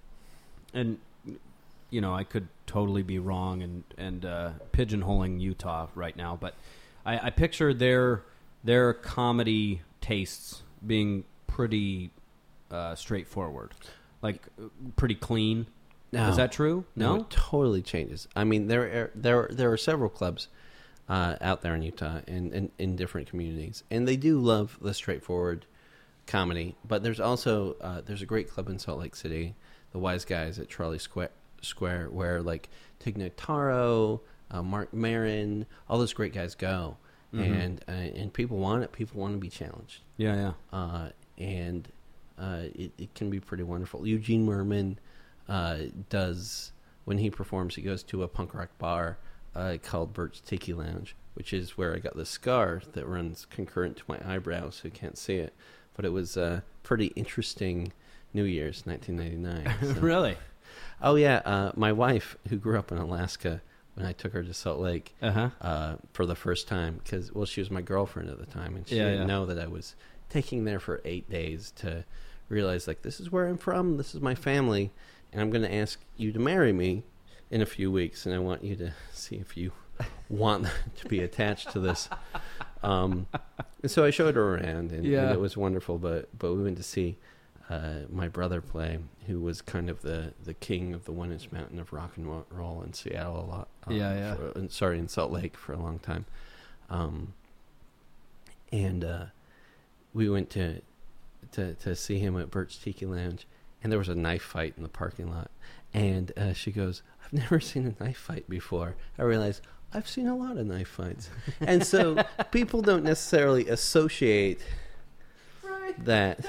and you know I could totally be wrong and and uh, pigeonholing Utah right now, but I, I picture their their comedy tastes being pretty uh, straightforward, like pretty clean. No. Is that true? No, it totally changes. I mean, there are, there are, there are several clubs uh, out there in Utah and, and in different communities, and they do love the straightforward comedy. But there's also uh, there's a great club in Salt Lake City, the Wise Guys at Charlie Square, Square where like Tig Notaro, uh, Mark Maron, all those great guys go, Mhm. and uh, and people want it. People want to be challenged, yeah, yeah. uh, and uh, it, it can be pretty wonderful. Eugene Merman uh, does, when he performs, he goes to a punk rock bar uh, called Bert's Tiki Lounge, which is where I got the scar that runs concurrent to my eyebrow, so you can't see it. But it was a pretty interesting New Year's, nineteen ninety-nine. So. Really? Oh, yeah. Uh, my wife, who grew up in Alaska, when I took her to Salt Lake Uh-huh. uh, for the first time, because, well, she was my girlfriend at the time, and she Yeah, didn't yeah. know that I was taking there for eight days to realize, like, this is where I'm from, this is my family, and I'm going to ask you to marry me in a few weeks, and I want you to see if you want to be attached to this. Um, and so I showed her around, and, Yeah. and it was wonderful, but, but we went to see uh, my brother play, who was kind of the, the king of the one-inch mountain of rock and roll in Seattle a lot. um, Yeah, yeah. for- uh, sorry, in Salt Lake for a long time. Um, and uh, we went to, to to see him at Bert's Tiki Lounge, and there was a knife fight in the parking lot. And uh, she goes, I've never seen a knife fight before. I realized, I've seen a lot of knife fights. And so people don't necessarily associate that.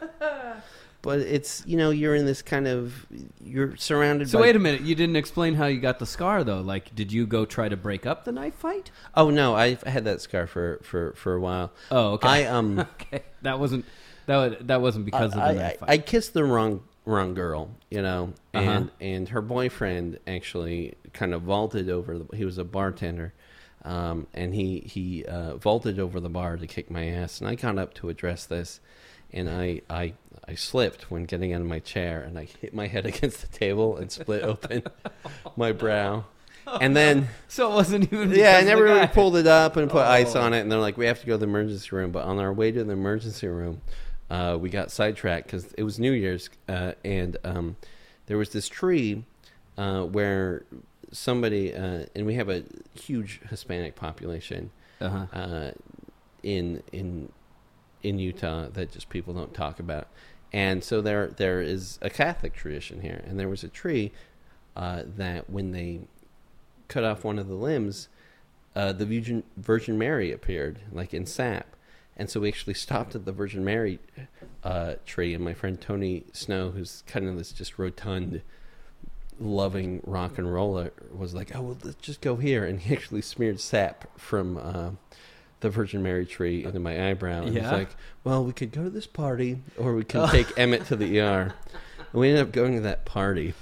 But it's, you know, you're in this kind of, you're surrounded So by... wait a minute, you didn't explain how you got the scar though. Like, did you go try to break up the knife fight? Oh, no, I've had that scar for, for, for a while. Oh, okay. I, um... okay, that wasn't that was, that wasn't because of the I, knife I, fight. I kissed the wrong wrong girl, you know, Uh-huh. and and her boyfriend actually kind of vaulted over. The, he was a bartender, um, and he he uh, vaulted over the bar to kick my ass. And I got up to address this, and I I I slipped when getting out of my chair, and I hit my head against the table and split open my brow. And then, so it wasn't even. yeah, I because of never the really guy. pulled it up and put Oh. ice on it. And they're like, we have to go to the emergency room. But on our way to the emergency room, uh, we got sidetracked because it was New Year's. Uh, and um, there was this tree uh, where somebody, uh, and we have a huge Hispanic population Uh-huh. uh, in in in Utah that just people don't talk about. And so there there is a Catholic tradition here. And there was a tree uh, that when they cut off one of the limbs, uh, the Virgin, Virgin Mary appeared, like in sap. And so we actually stopped at the Virgin Mary uh, tree, and my friend Tony Snow, who's kind of this just rotund, loving rock and roller, was like, oh, well, let's just go here. And he actually smeared sap from uh, the Virgin Mary tree into my eyebrow. And Yeah? he's like, well, we could go to this party, or we can take Emmett to the E R. And we ended up going to that party.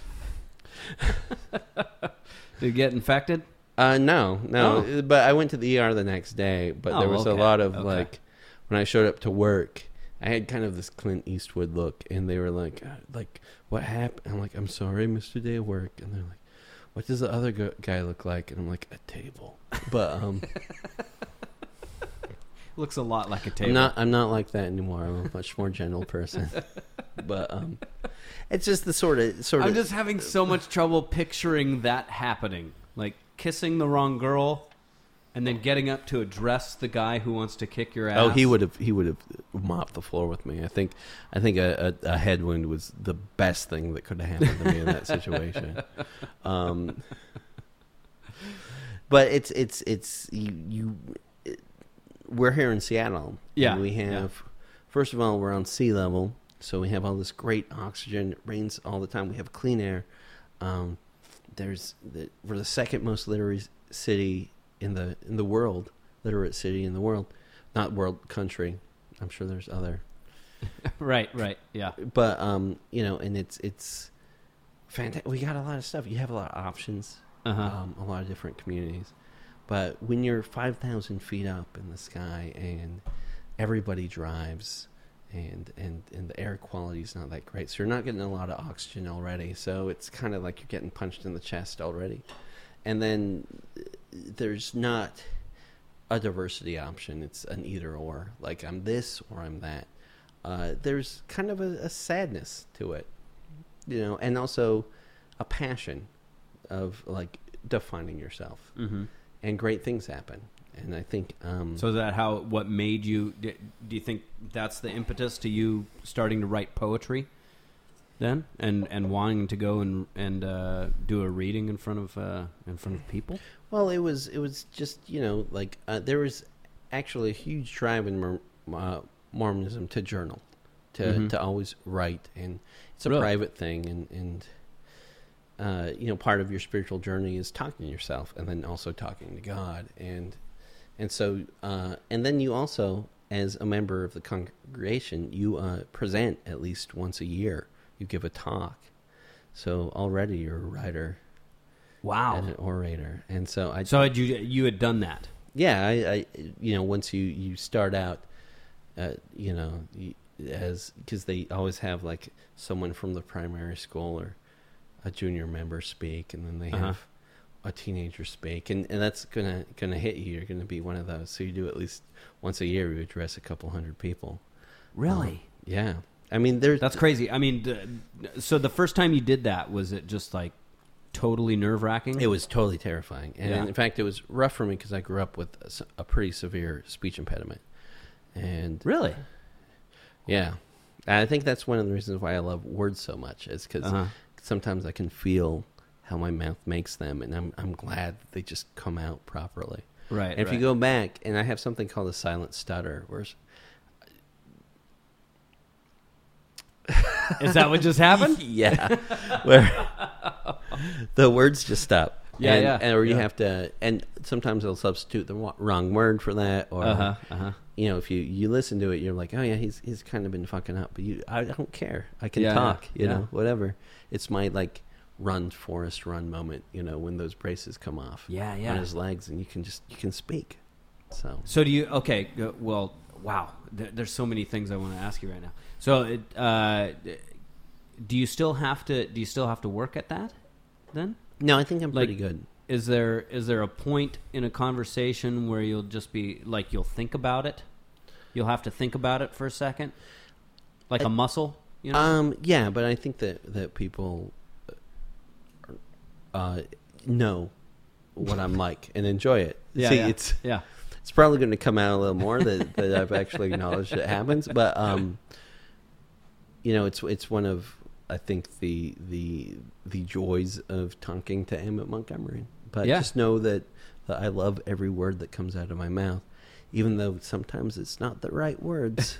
Did you get infected? Uh, no, no. Oh. But I went to the E R the next day. But Oh, there was okay. a lot of Okay. like, when I showed up to work, I had kind of this Clint Eastwood look, and they were like, uh, "Like, what happened?" I'm like, "I'm sorry, Mister Day of Work," and they're like, "What does the other go- guy look like?" And I'm like, "A table." But um, Looks a lot like a table. I'm not. I'm not like that anymore. I'm a much more gentle person. But um, it's just the sort of sort I'm of. just having so much trouble picturing that happening. Like kissing the wrong girl And then getting up to address the guy who wants to kick your ass. Oh, he would have he would have mopped the floor with me. I think I think a, a, a headwind was the best thing that could have happened to me in that situation. Um, but it's it's it's you. you it, we're here in Seattle. Yeah, and we have yeah. first of all we're on sea level, so we have all this great oxygen. It rains all the time. We have clean air. Um, there's the, we're the second most literate city in the in the world, literate city in the world, not world, country. I'm sure there's other. right, right, yeah. But um, you know, and it's it's fantastic. We got a lot of stuff. You have a lot of options, uh-huh. um, a lot of different communities. But when you're five thousand feet up in the sky and everybody drives, and and and the air quality is not that great, so you're not getting a lot of oxygen already. So it's kind of like you're getting punched in the chest already. And then there's not a diversity option. It's an either or. Like, I'm this or I'm that. Uh, there's kind of a, a sadness to it, you know, and also a passion of, like, defining yourself. Mm-hmm. And great things happen. And I think... Um, so is that how, what made you... Do you think that's the impetus to you starting to write poetry then, and and wanting to go and and uh, do a reading in front of uh, in front of people? Well, it was it was just, you know, like uh, there was actually a huge drive in Mor- uh, Mormonism to journal, to mm-hmm. to always write, and it's a really? private thing, and and uh, you know, part of your spiritual journey is talking to yourself, and then also talking to God, and and so uh, and then you also, as a member of the congregation, you uh, present at least once a year. You give a talk, so already you're a writer, wow, and an orator, and so I. So had you you had done that? Yeah, I, I you know, once you, you start out, uh, you know, you, as because they always have like someone from the primary school or a junior member speak, and then they uh-huh. have a teenager speak, and, and that's gonna gonna hit you. You're gonna be one of those. So you do at least once a year. You address a couple hundred people. Really? Um, yeah. I mean, there's that's crazy. I mean, d- so the first time you did that, was it just like totally nerve wracking? It was totally terrifying, and yeah. in fact, it was rough for me because I grew up with a, a pretty severe speech impediment. And really, yeah, I think that's one of the reasons why I love words so much. Is because uh-huh. sometimes I can feel how my mouth makes them, and I'm I'm glad that they just come out properly. Right. And if right. you go back, and I have something called a silent stutter, where is that what just happened? Yeah, where the words just stop. Yeah, and, yeah. And, or you yeah. have to, and sometimes they'll substitute the wa- wrong word for that, or uh-huh, uh-huh. you know, if you, you listen to it, you're like, oh yeah, he's he's kind of been fucking up, but you, I don't care. I can yeah, talk, yeah, you yeah. know, whatever. It's my like run Forrest run moment, you know, when those braces come off, yeah, yeah, on his legs, and you can just you can speak. So, so do you? Okay, uh, well, wow. There, there's so many things I want to ask you right now. So, it, uh, do you still have to? Do you still have to work at that? Then? No, I think I'm like, pretty good. Is there is there a point in a conversation where you'll just be like you'll think about it? You'll have to think about it for a second, like I, a muscle, you know? Um, yeah, but I think that that people uh, know what I'm like and enjoy it. Yeah, See, yeah. it's yeah. It's probably going to come out a little more that, that I've actually acknowledged it happens, but um, you know, it's it's one of I think the the the joys of talking to Emmett Montgomery. But yeah. just know that, that I love every word that comes out of my mouth, even though sometimes it's not the right words.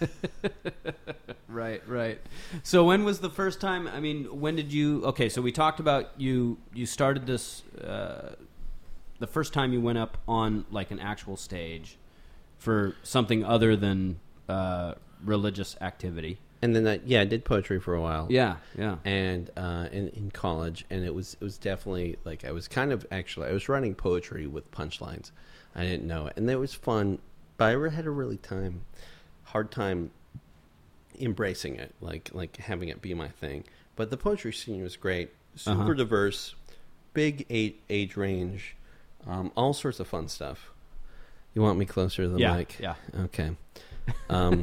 Right, right. So when was the first time? I mean, when did you? Okay, so we talked about you. You started this. Uh, the first time you went up on like an actual stage for something other than uh, religious activity. And then, I, yeah, I did poetry for a while. Yeah, yeah. And uh, in, in college, and it was it was definitely like I was kind of actually I was writing poetry with punchlines. I didn't know it, and it was fun. But I had a really time, hard time embracing it, like like having it be my thing. But the poetry scene was great, super Uh-huh. diverse, big age age range, um, all sorts of fun stuff. You want me closer to the Yeah, mic? yeah. Okay. Um,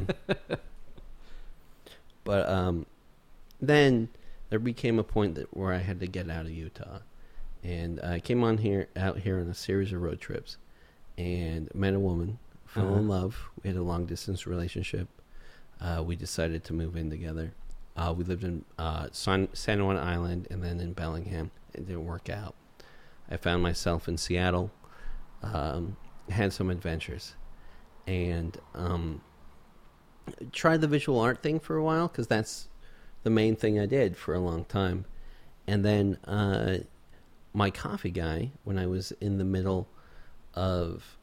But um, then there became a point that where I had to get out of Utah, and I came on here out here on a series of road trips, and met a woman, fell Uh-huh. in love. We had a long distance relationship. Uh, we decided to move in together. Uh, we lived in uh, San, San Juan Island and then in Bellingham. It didn't work out. I found myself in Seattle. Um, had some adventures, and um, tried the visual art thing for a while because that's the main thing I did for a long time. And then uh, my coffee guy, when I was in the middle of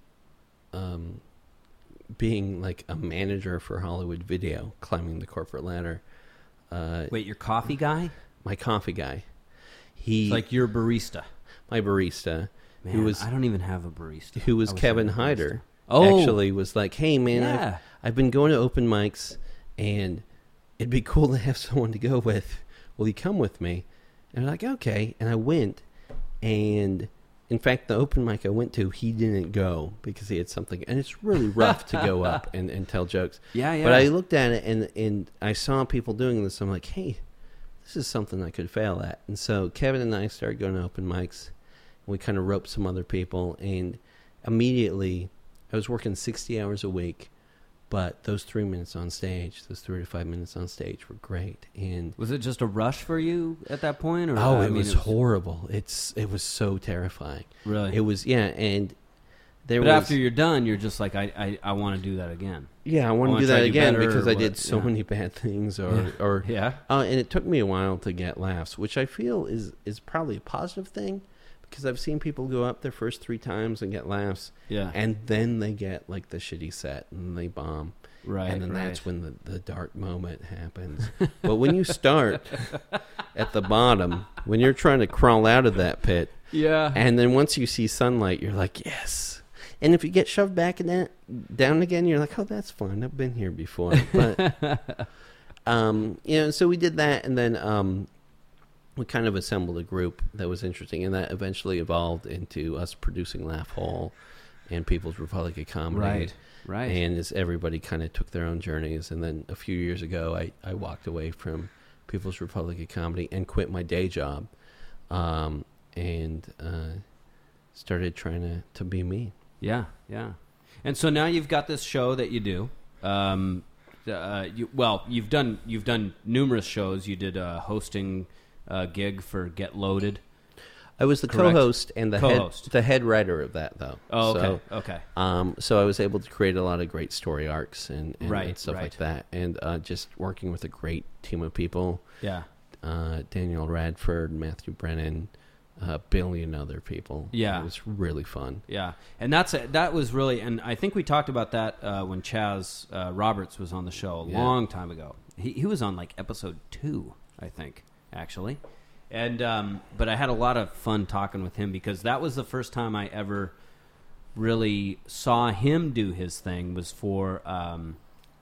um, being like a manager for Hollywood Video, climbing the corporate ladder. Uh, Wait, your coffee guy? my coffee guy, he It's like your barista. my barista, Man, who was I don't even have a barista. who was I wish I Kevin had a barista. Hyder. Oh, Actually, was like, hey man, yeah. I've I've been going to open mics, and it'd be cool to have someone to go with. Will you come with me? And I'm like, okay. And I went, and in fact, the open mic I went to, he didn't go because he had something, and it's really rough to go up and, and tell jokes. Yeah, yeah. But I looked at it, and and I saw people doing this. I'm like, hey, this is something I could fail at. And so Kevin and I started going to open mics. And we kind of roped some other people, and immediately I was working sixty hours a week. But those three minutes on stage, those three to five minutes on stage were great. And Was it just a rush for you at that point? Or, oh, I it, mean, was horrible. It's it was so terrifying. Really? It was yeah, and there but was after you're done, you're just like, I, I, I want to do that again. yeah, I I want to wanna do try that to do again better because or I did what- so yeah. many bad things, or Yeah. or Yeah. uh, and it took me a while to get laughs, which I feel is is probably a positive thing because I've seen people go up their first three times and get laughs, Yeah. and then they get like the shitty set and they bomb. Right. And then right. that's when the, the dark moment happens. But when you start at the bottom, when you're trying to crawl out of that pit, Yeah. and then once you see sunlight, you're like, yes. And if you get shoved back in that, down again, you're like, oh, that's fun. I've been here before. But, um, you know, so we did that, and then um, we kind of assembled a group that was interesting, and that eventually evolved into us producing Laugh Hall and People's Republic of Comedy. Right. Right. And as everybody kind of took their own journeys, and then a few years ago, I, I walked away from People's Republic of Comedy and quit my day job, um, and uh, started trying to, to be me. Yeah, yeah. And so now you've got this show that you do. Um, uh, you, well, you've done you've done numerous shows. You did a hosting uh, gig for Get Loaded. I was the Correct. co-host and the Co-host. head the head writer of that, though. Oh, okay, So, okay. um, so I was able to create a lot of great story arcs and, and, Right, and stuff right. like that, and uh, just working with a great team of people. Yeah, Uh, Daniel Radford, Matthew Brennan, a billion other people. Yeah. It was really fun. yeah. And that's that was really, and I think we talked about that uh, when Chaz uh, Roberts was on the show a Yeah. long time ago. He, he was on like episode two, I think, actually. And um, but I had a lot of fun talking with him because that was the first time I ever really saw him do his thing was for um,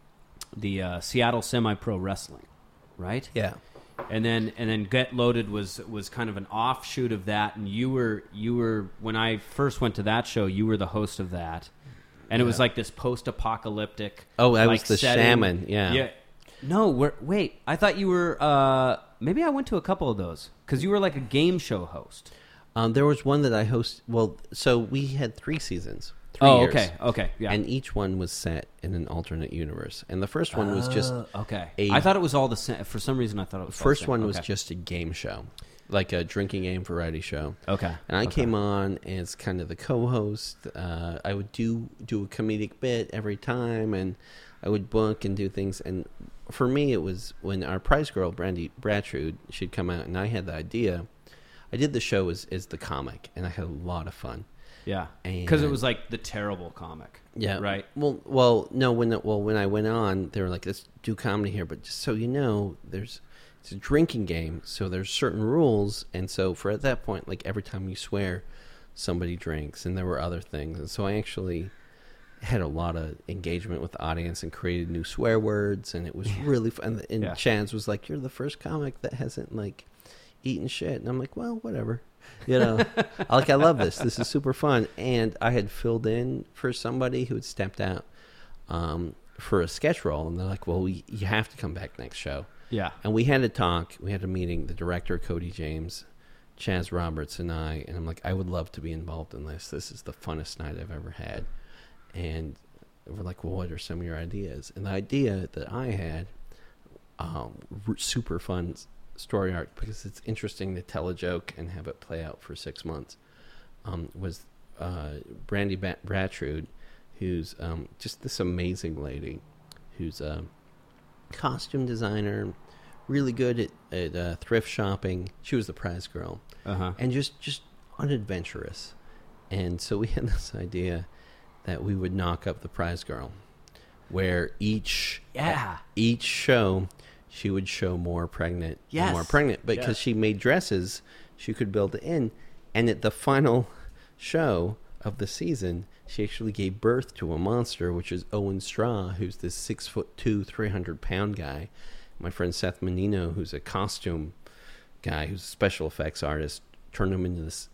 the uh, Seattle Semi-Pro Wrestling, right? Yeah. And then and then Get Loaded was was kind of an offshoot of that. And you were you were when I first went to that show, you were the host of that, and it was Yeah. like this post-apocalyptic. Oh, I like, was the setting. shaman. Yeah. Yeah. No, we're, wait. I thought you were. Uh, maybe I went to a couple of those because you were like a game show host. Um, there was one that I hosted. Well, so we had three seasons. Three Oh, years. okay, okay, yeah. And each one was set in an alternate universe. And the first one was just Uh, okay. a- I thought it was all the same. For some reason, I thought it was the all the first same. one was Okay. just a game show, like a drinking game variety show. okay. And I okay. came on as kind of the co-host. Uh, I would do do a comedic bit every time, and I would book and do things. And for me, it was when our prize girl, Brandy Bratrude, she'd come out, and I had the idea. I did the show as, as the comic, and I had a lot of fun. Yeah, because it And- was like the terrible comic. Yeah. Right. Well, well, no. When the, well, when I went on, they were like, "Let's do comedy here," but just so you know, there's it's a drinking game, so there's certain rules, and so for at that point, like every time you swear, somebody drinks, and there were other things, and so I actually had a lot of engagement with the audience and created new swear words, and it was really fun. And Yeah. Chaz was like, "You're the first comic that hasn't like eaten shit," and I'm like, "Well, whatever." You know, like I love this. This is super fun. And I had filled in for somebody who had stepped out um, for a sketch role, and they're like, "Well, we, you have to come back next show." Yeah. And we had a talk. We had a meeting. The director, Cody James, Chaz Roberts and I, and I'm like, I would love to be involved in this. This is the funnest night I've ever had. And we're like, well, what are some of your ideas? And the idea that I had, um, r- super fun story arc, because it's interesting to tell a joke and have it play out for six months, um, was uh, Brandy Bat- Bratrude, who's um, just this amazing lady, who's a costume designer, really good at, at uh, thrift shopping. She was the prize girl. Uh-huh. And just, just unadventurous. And so we had this idea that we would knock up the prize girl, where each Yeah. each show she would show more pregnant, and Yes. more pregnant, because Yes. she made dresses she could build it in. And at the final show of the season, she actually gave birth to a monster, which is Owen Straw, who's this six foot two, three hundred pound guy. My friend Seth Menino, who's a costume guy, who's a special effects artist, turned him into this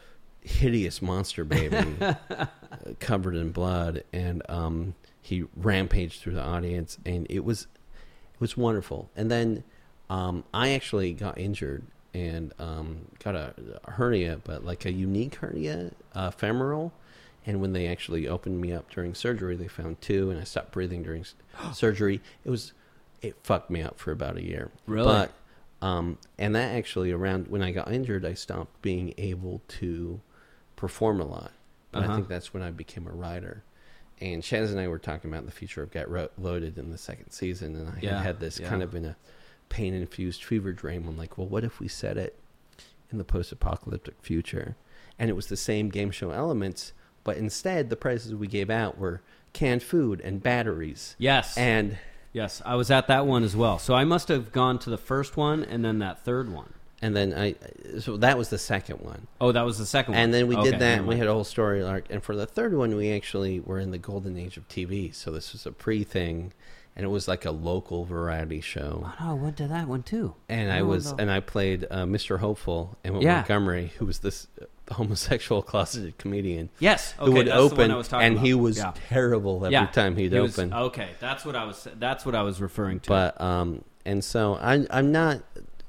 hideous monster baby uh, covered in blood, and um, he rampaged through the audience, and it was it was wonderful. And then um, I actually got injured and um, got a, a hernia, but like a unique hernia, uh, femoral. And when they actually opened me up during surgery, they found two, and I stopped breathing during s- surgery. It was it fucked me up for about a year. Really? But um, and that actually, around when I got injured, I stopped being able to perform a lot. But Uh-huh. I think that's when I became a writer. And Chaz and I were talking about the future of Get Ro- Loaded in the second season, and I Yeah, had had this yeah. kind of in a pain-infused fever dream. I'm like, well, what if we set it in the post-apocalyptic future? And it was the same game show elements, but instead the prizes we gave out were canned food and batteries. Yes. And Yes, I was at that one as well. So I must have gone to the first one and then that third one. and then I, so that was the second one. Oh, that was the second one. And then we Okay, did that, never and we mind. had a whole story arc. And for the third one, we actually were in the golden age of T V. So this was a pre-thing, and it was like a local variety show. Oh, I went to that one too. And I Oh, was, no. and I played uh, Mister Hopeful, Emmett Yeah. Montgomery, who was this homosexual closeted comedian Yes, okay, who would that's the one open, I was talking and about. he was Yeah. terrible every Yeah, time he'd he was- open. okay, that's what I was. That's what I was referring to. But um, and so I, I'm not.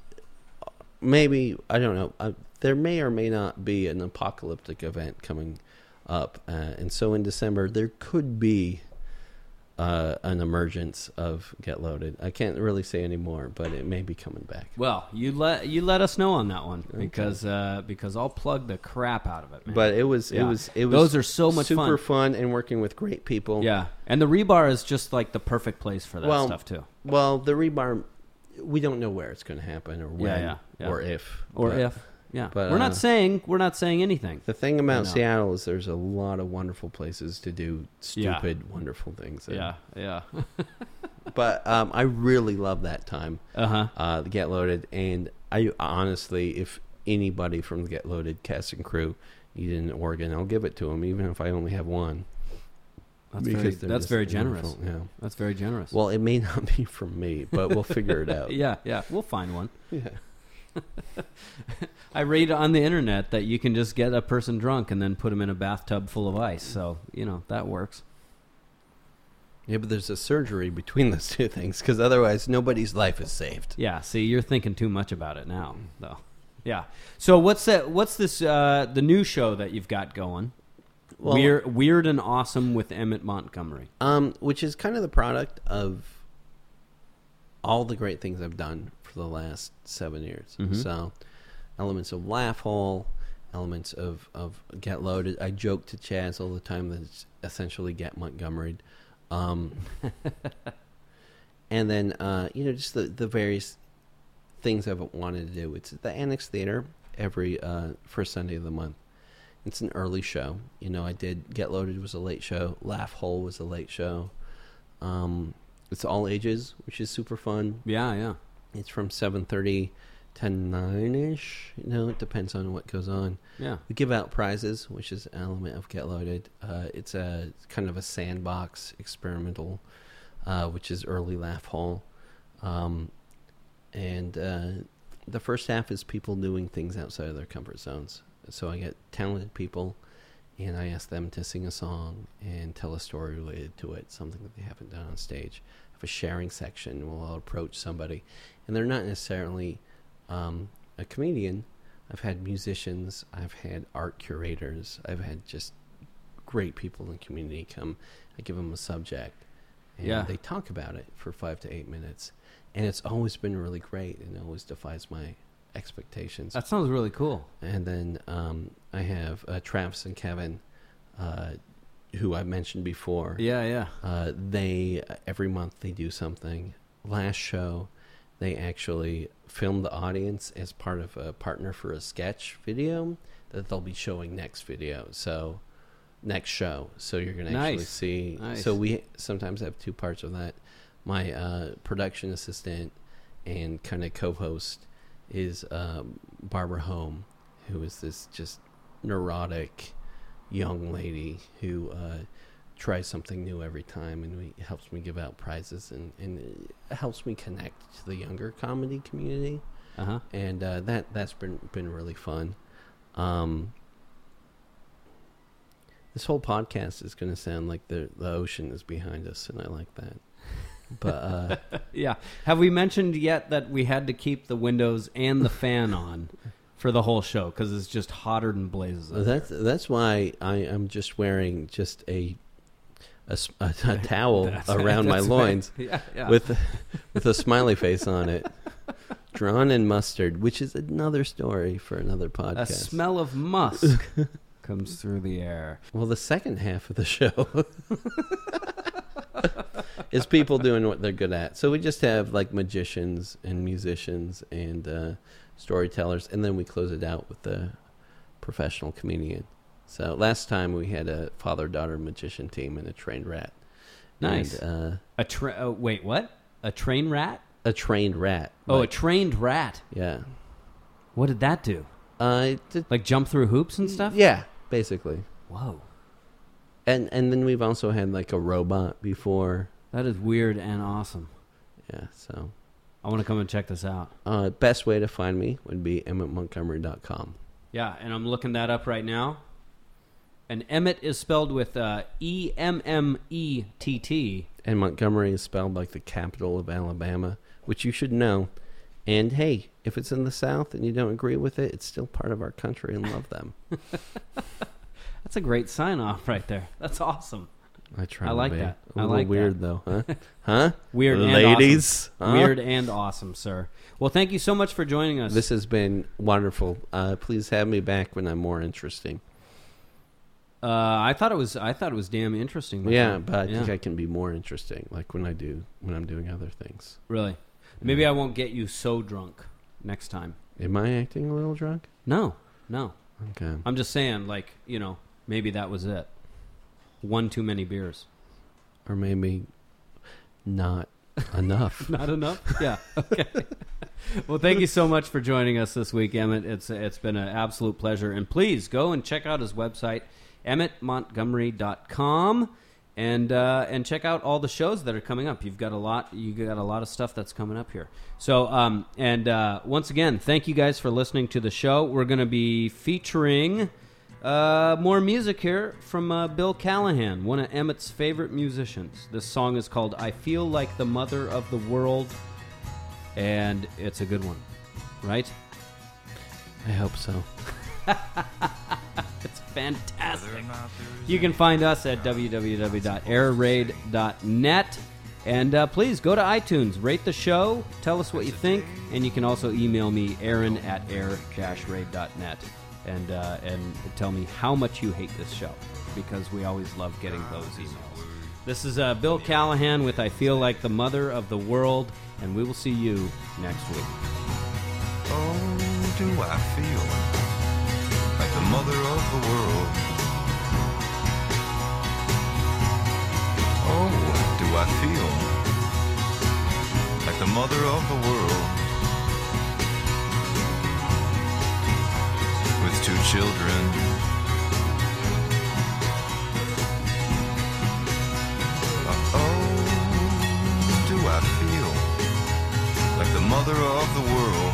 Maybe I don't know. I, there may or may not be an apocalyptic event coming up, uh, and so in December there could be uh, an emergence of Get Loaded. I can't really say anymore, but it may be coming back. well, you let you let us know on that one because uh, because I'll plug the crap out of it, man. But it was Yeah. it was it was Those are so much super fun. fun and working with great people. yeah, and the Rebar is just like the perfect place for that Well, stuff too. Well, the Rebar, we don't know where it's going to happen or when Yeah, yeah, yeah. or if Or but if, yeah, but, we're not uh, saying we're not saying anything. The thing about know. Seattle is there's a lot of wonderful places to do stupid, wonderful things. in. Yeah, yeah. But um, I really love that time, Uh huh. uh, the Get Loaded. And I honestly, if anybody from the Get Loaded cast and crew needed an organ, I'll give it to them, even if I only have one. That's Because very, they're that's just very generous. wonderful, Yeah. That's very generous. Well, it may not be from me, but we'll figure it out. yeah, yeah. We'll find one. Yeah. I read on the internet that you can just get a person drunk and then put them in a bathtub full of ice. So you know that works. Yeah, but there's a surgery between those two things, because otherwise nobody's life is saved. Yeah. See, you're thinking too much about it now, though. Yeah. So what's that? What's this? Uh, the new show that you've got going? Well- Weird, weird and awesome with Emmett Montgomery. Um, which is kind of the product of all the great things I've done for the last seven years. Mhm. So, elements of Laugh Hole, elements of, of Get Loaded. I joke to Chaz all the time that it's essentially Get Montgomery. Um, and then, uh, you know, just the, the various things I've wanted to do. It's at the Annex Theater every uh, first Sunday of the month. It's an early show. You know, I did Get Loaded was a late show. Laugh Hole was a late show. Um, it's all ages, which is super fun. Yeah, yeah. It's from seven thirty to nine-ish. You know, it depends on what goes on. Yeah. We give out prizes, which is an element of Get Loaded. Uh, it's a kind of a sandbox experimental, uh, which is early Laugh Hole. Um, and uh, the first half is people doing things outside of their comfort zones. So I get talented people, and I ask them to sing a song and tell a story related to it, something that they haven't done on stage. I have a sharing section where I'll approach somebody, and they're not necessarily um, a comedian. I've had musicians, I've had art curators, I've had just great people in the community come. I give them a subject, and Yeah. they talk about it for five to eight minutes, and it's always been really great, and it always defies my expectations. That sounds really cool. And then um, I have uh, Travis and Kevin, uh, who I mentioned before. Yeah, yeah. Uh, they every month they do something. Last show, they actually filmed the audience as part of a partner for a sketch video that they'll be showing next video. So next show. So you're gonna actually Nice. see. Nice. So we sometimes have two parts of that. My uh, production assistant and kind of co-host is um, Barbara Home, who is this just neurotic young lady who uh, tries something new every time, and we, helps me give out prizes, and, and it helps me connect to the younger comedy community, Uh-huh. and uh, that that's been been really fun. Um, this whole podcast is going to sound like the the ocean is behind us, and I like that. But uh, Yeah. Have we mentioned yet that we had to keep the windows and the fan on for the whole show because it's just hotter than blazes? out that's that's why I am just wearing just a a, s- a- a towel That's- around my that's loins right. Yeah, yeah. with with a smiley face on it, drawn in mustard, which is another story for another podcast. a smell of musk comes through the air. Well, the second half of the show is people doing what they're good at. So we just have like magicians and musicians and uh, storytellers, and then we close it out with the professional comedian. So last time we had a father-daughter magician team and a trained rat. Nice. And, uh, A tra- oh, wait, what? A train rat? a trained rat. Oh, like, a trained rat. yeah. What did that do? Uh, it did- Like jump through hoops and stuff? yeah, basically. Whoa. And and then we've also had like a robot before. That is weird and awesome. Yeah, so I want to come and check this out. uh, best way to find me would be emmett montgomery dot com. Yeah, and I'm looking that up right now. And Emmett is spelled with uh, E M M E T T. And Montgomery is spelled like the capital of Alabama, which you should know. And hey, if it's in the South and you don't agree with it, it's still part of our country and love them. That's a great sign-off right there. That's awesome. I try. I to like be. that. A I little like weird that. though, huh? Huh? Weird and ladies. awesome. Huh? Weird and awesome, sir. Well, thank you so much for joining us. This has been wonderful. Uh, please have me back when I'm more interesting. uh, I thought it was. I thought it was damn interesting. my Yeah, friend. but I Yeah. think I can be more interesting, like when I do when I'm doing other things. Really. Maybe I won't get you so drunk next time. Am I acting a little drunk? No, no. Okay. I'm just saying, like, you know, maybe that was it. One too many beers. Or maybe not enough. Not enough? Yeah. Okay. Well, thank you so much for joining us this week, Emmett. It's it's been an absolute pleasure. And please go and check out his website, emmett montgomery dot com, and uh, and check out all the shows that are coming up. You've got a lot. You got a lot of stuff that's coming up here. So, um, and uh, once again, thank you guys for listening to the show. We're going to be featuring Uh, more music here from uh, Bill Callahan, one of Emmett's favorite musicians. This song is called I Feel Like the Mother of the World, and it's a good one, right? I hope so. It's fantastic. You can find us at w w w dot air raid dot net. And uh, please go to iTunes, rate the show, tell us what you think, and you can also email me, Aaron at air dash raid dot net. And uh, and tell me how much you hate this show, because we always love getting those emails. This is uh, Bill Callahan with I Feel Like the Mother of the World, and we will see you next week. Oh, do I feel like the mother of the world? Oh, do I feel like the mother of the world? With two children, oh, do I feel like the mother of the world?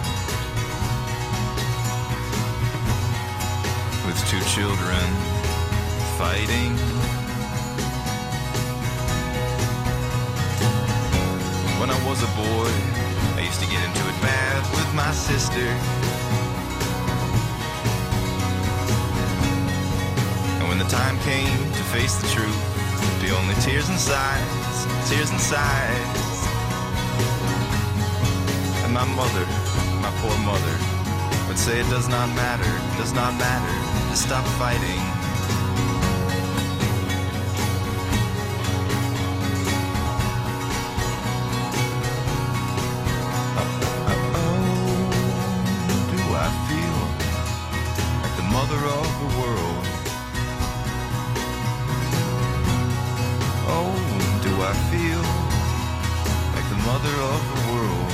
With two children fighting, when I was a boy, I used to get into it bad with my sister. time came to face the truth, the only tears and sighs, tears and sighs. And my mother, my poor mother, would say it does not matter, does not matter to stop fighting. Mother of the world. Oh, do I feel like the mother of the world?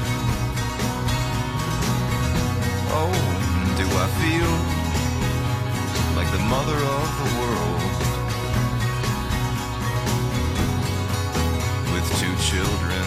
Oh, do I feel like the mother of the world? With two children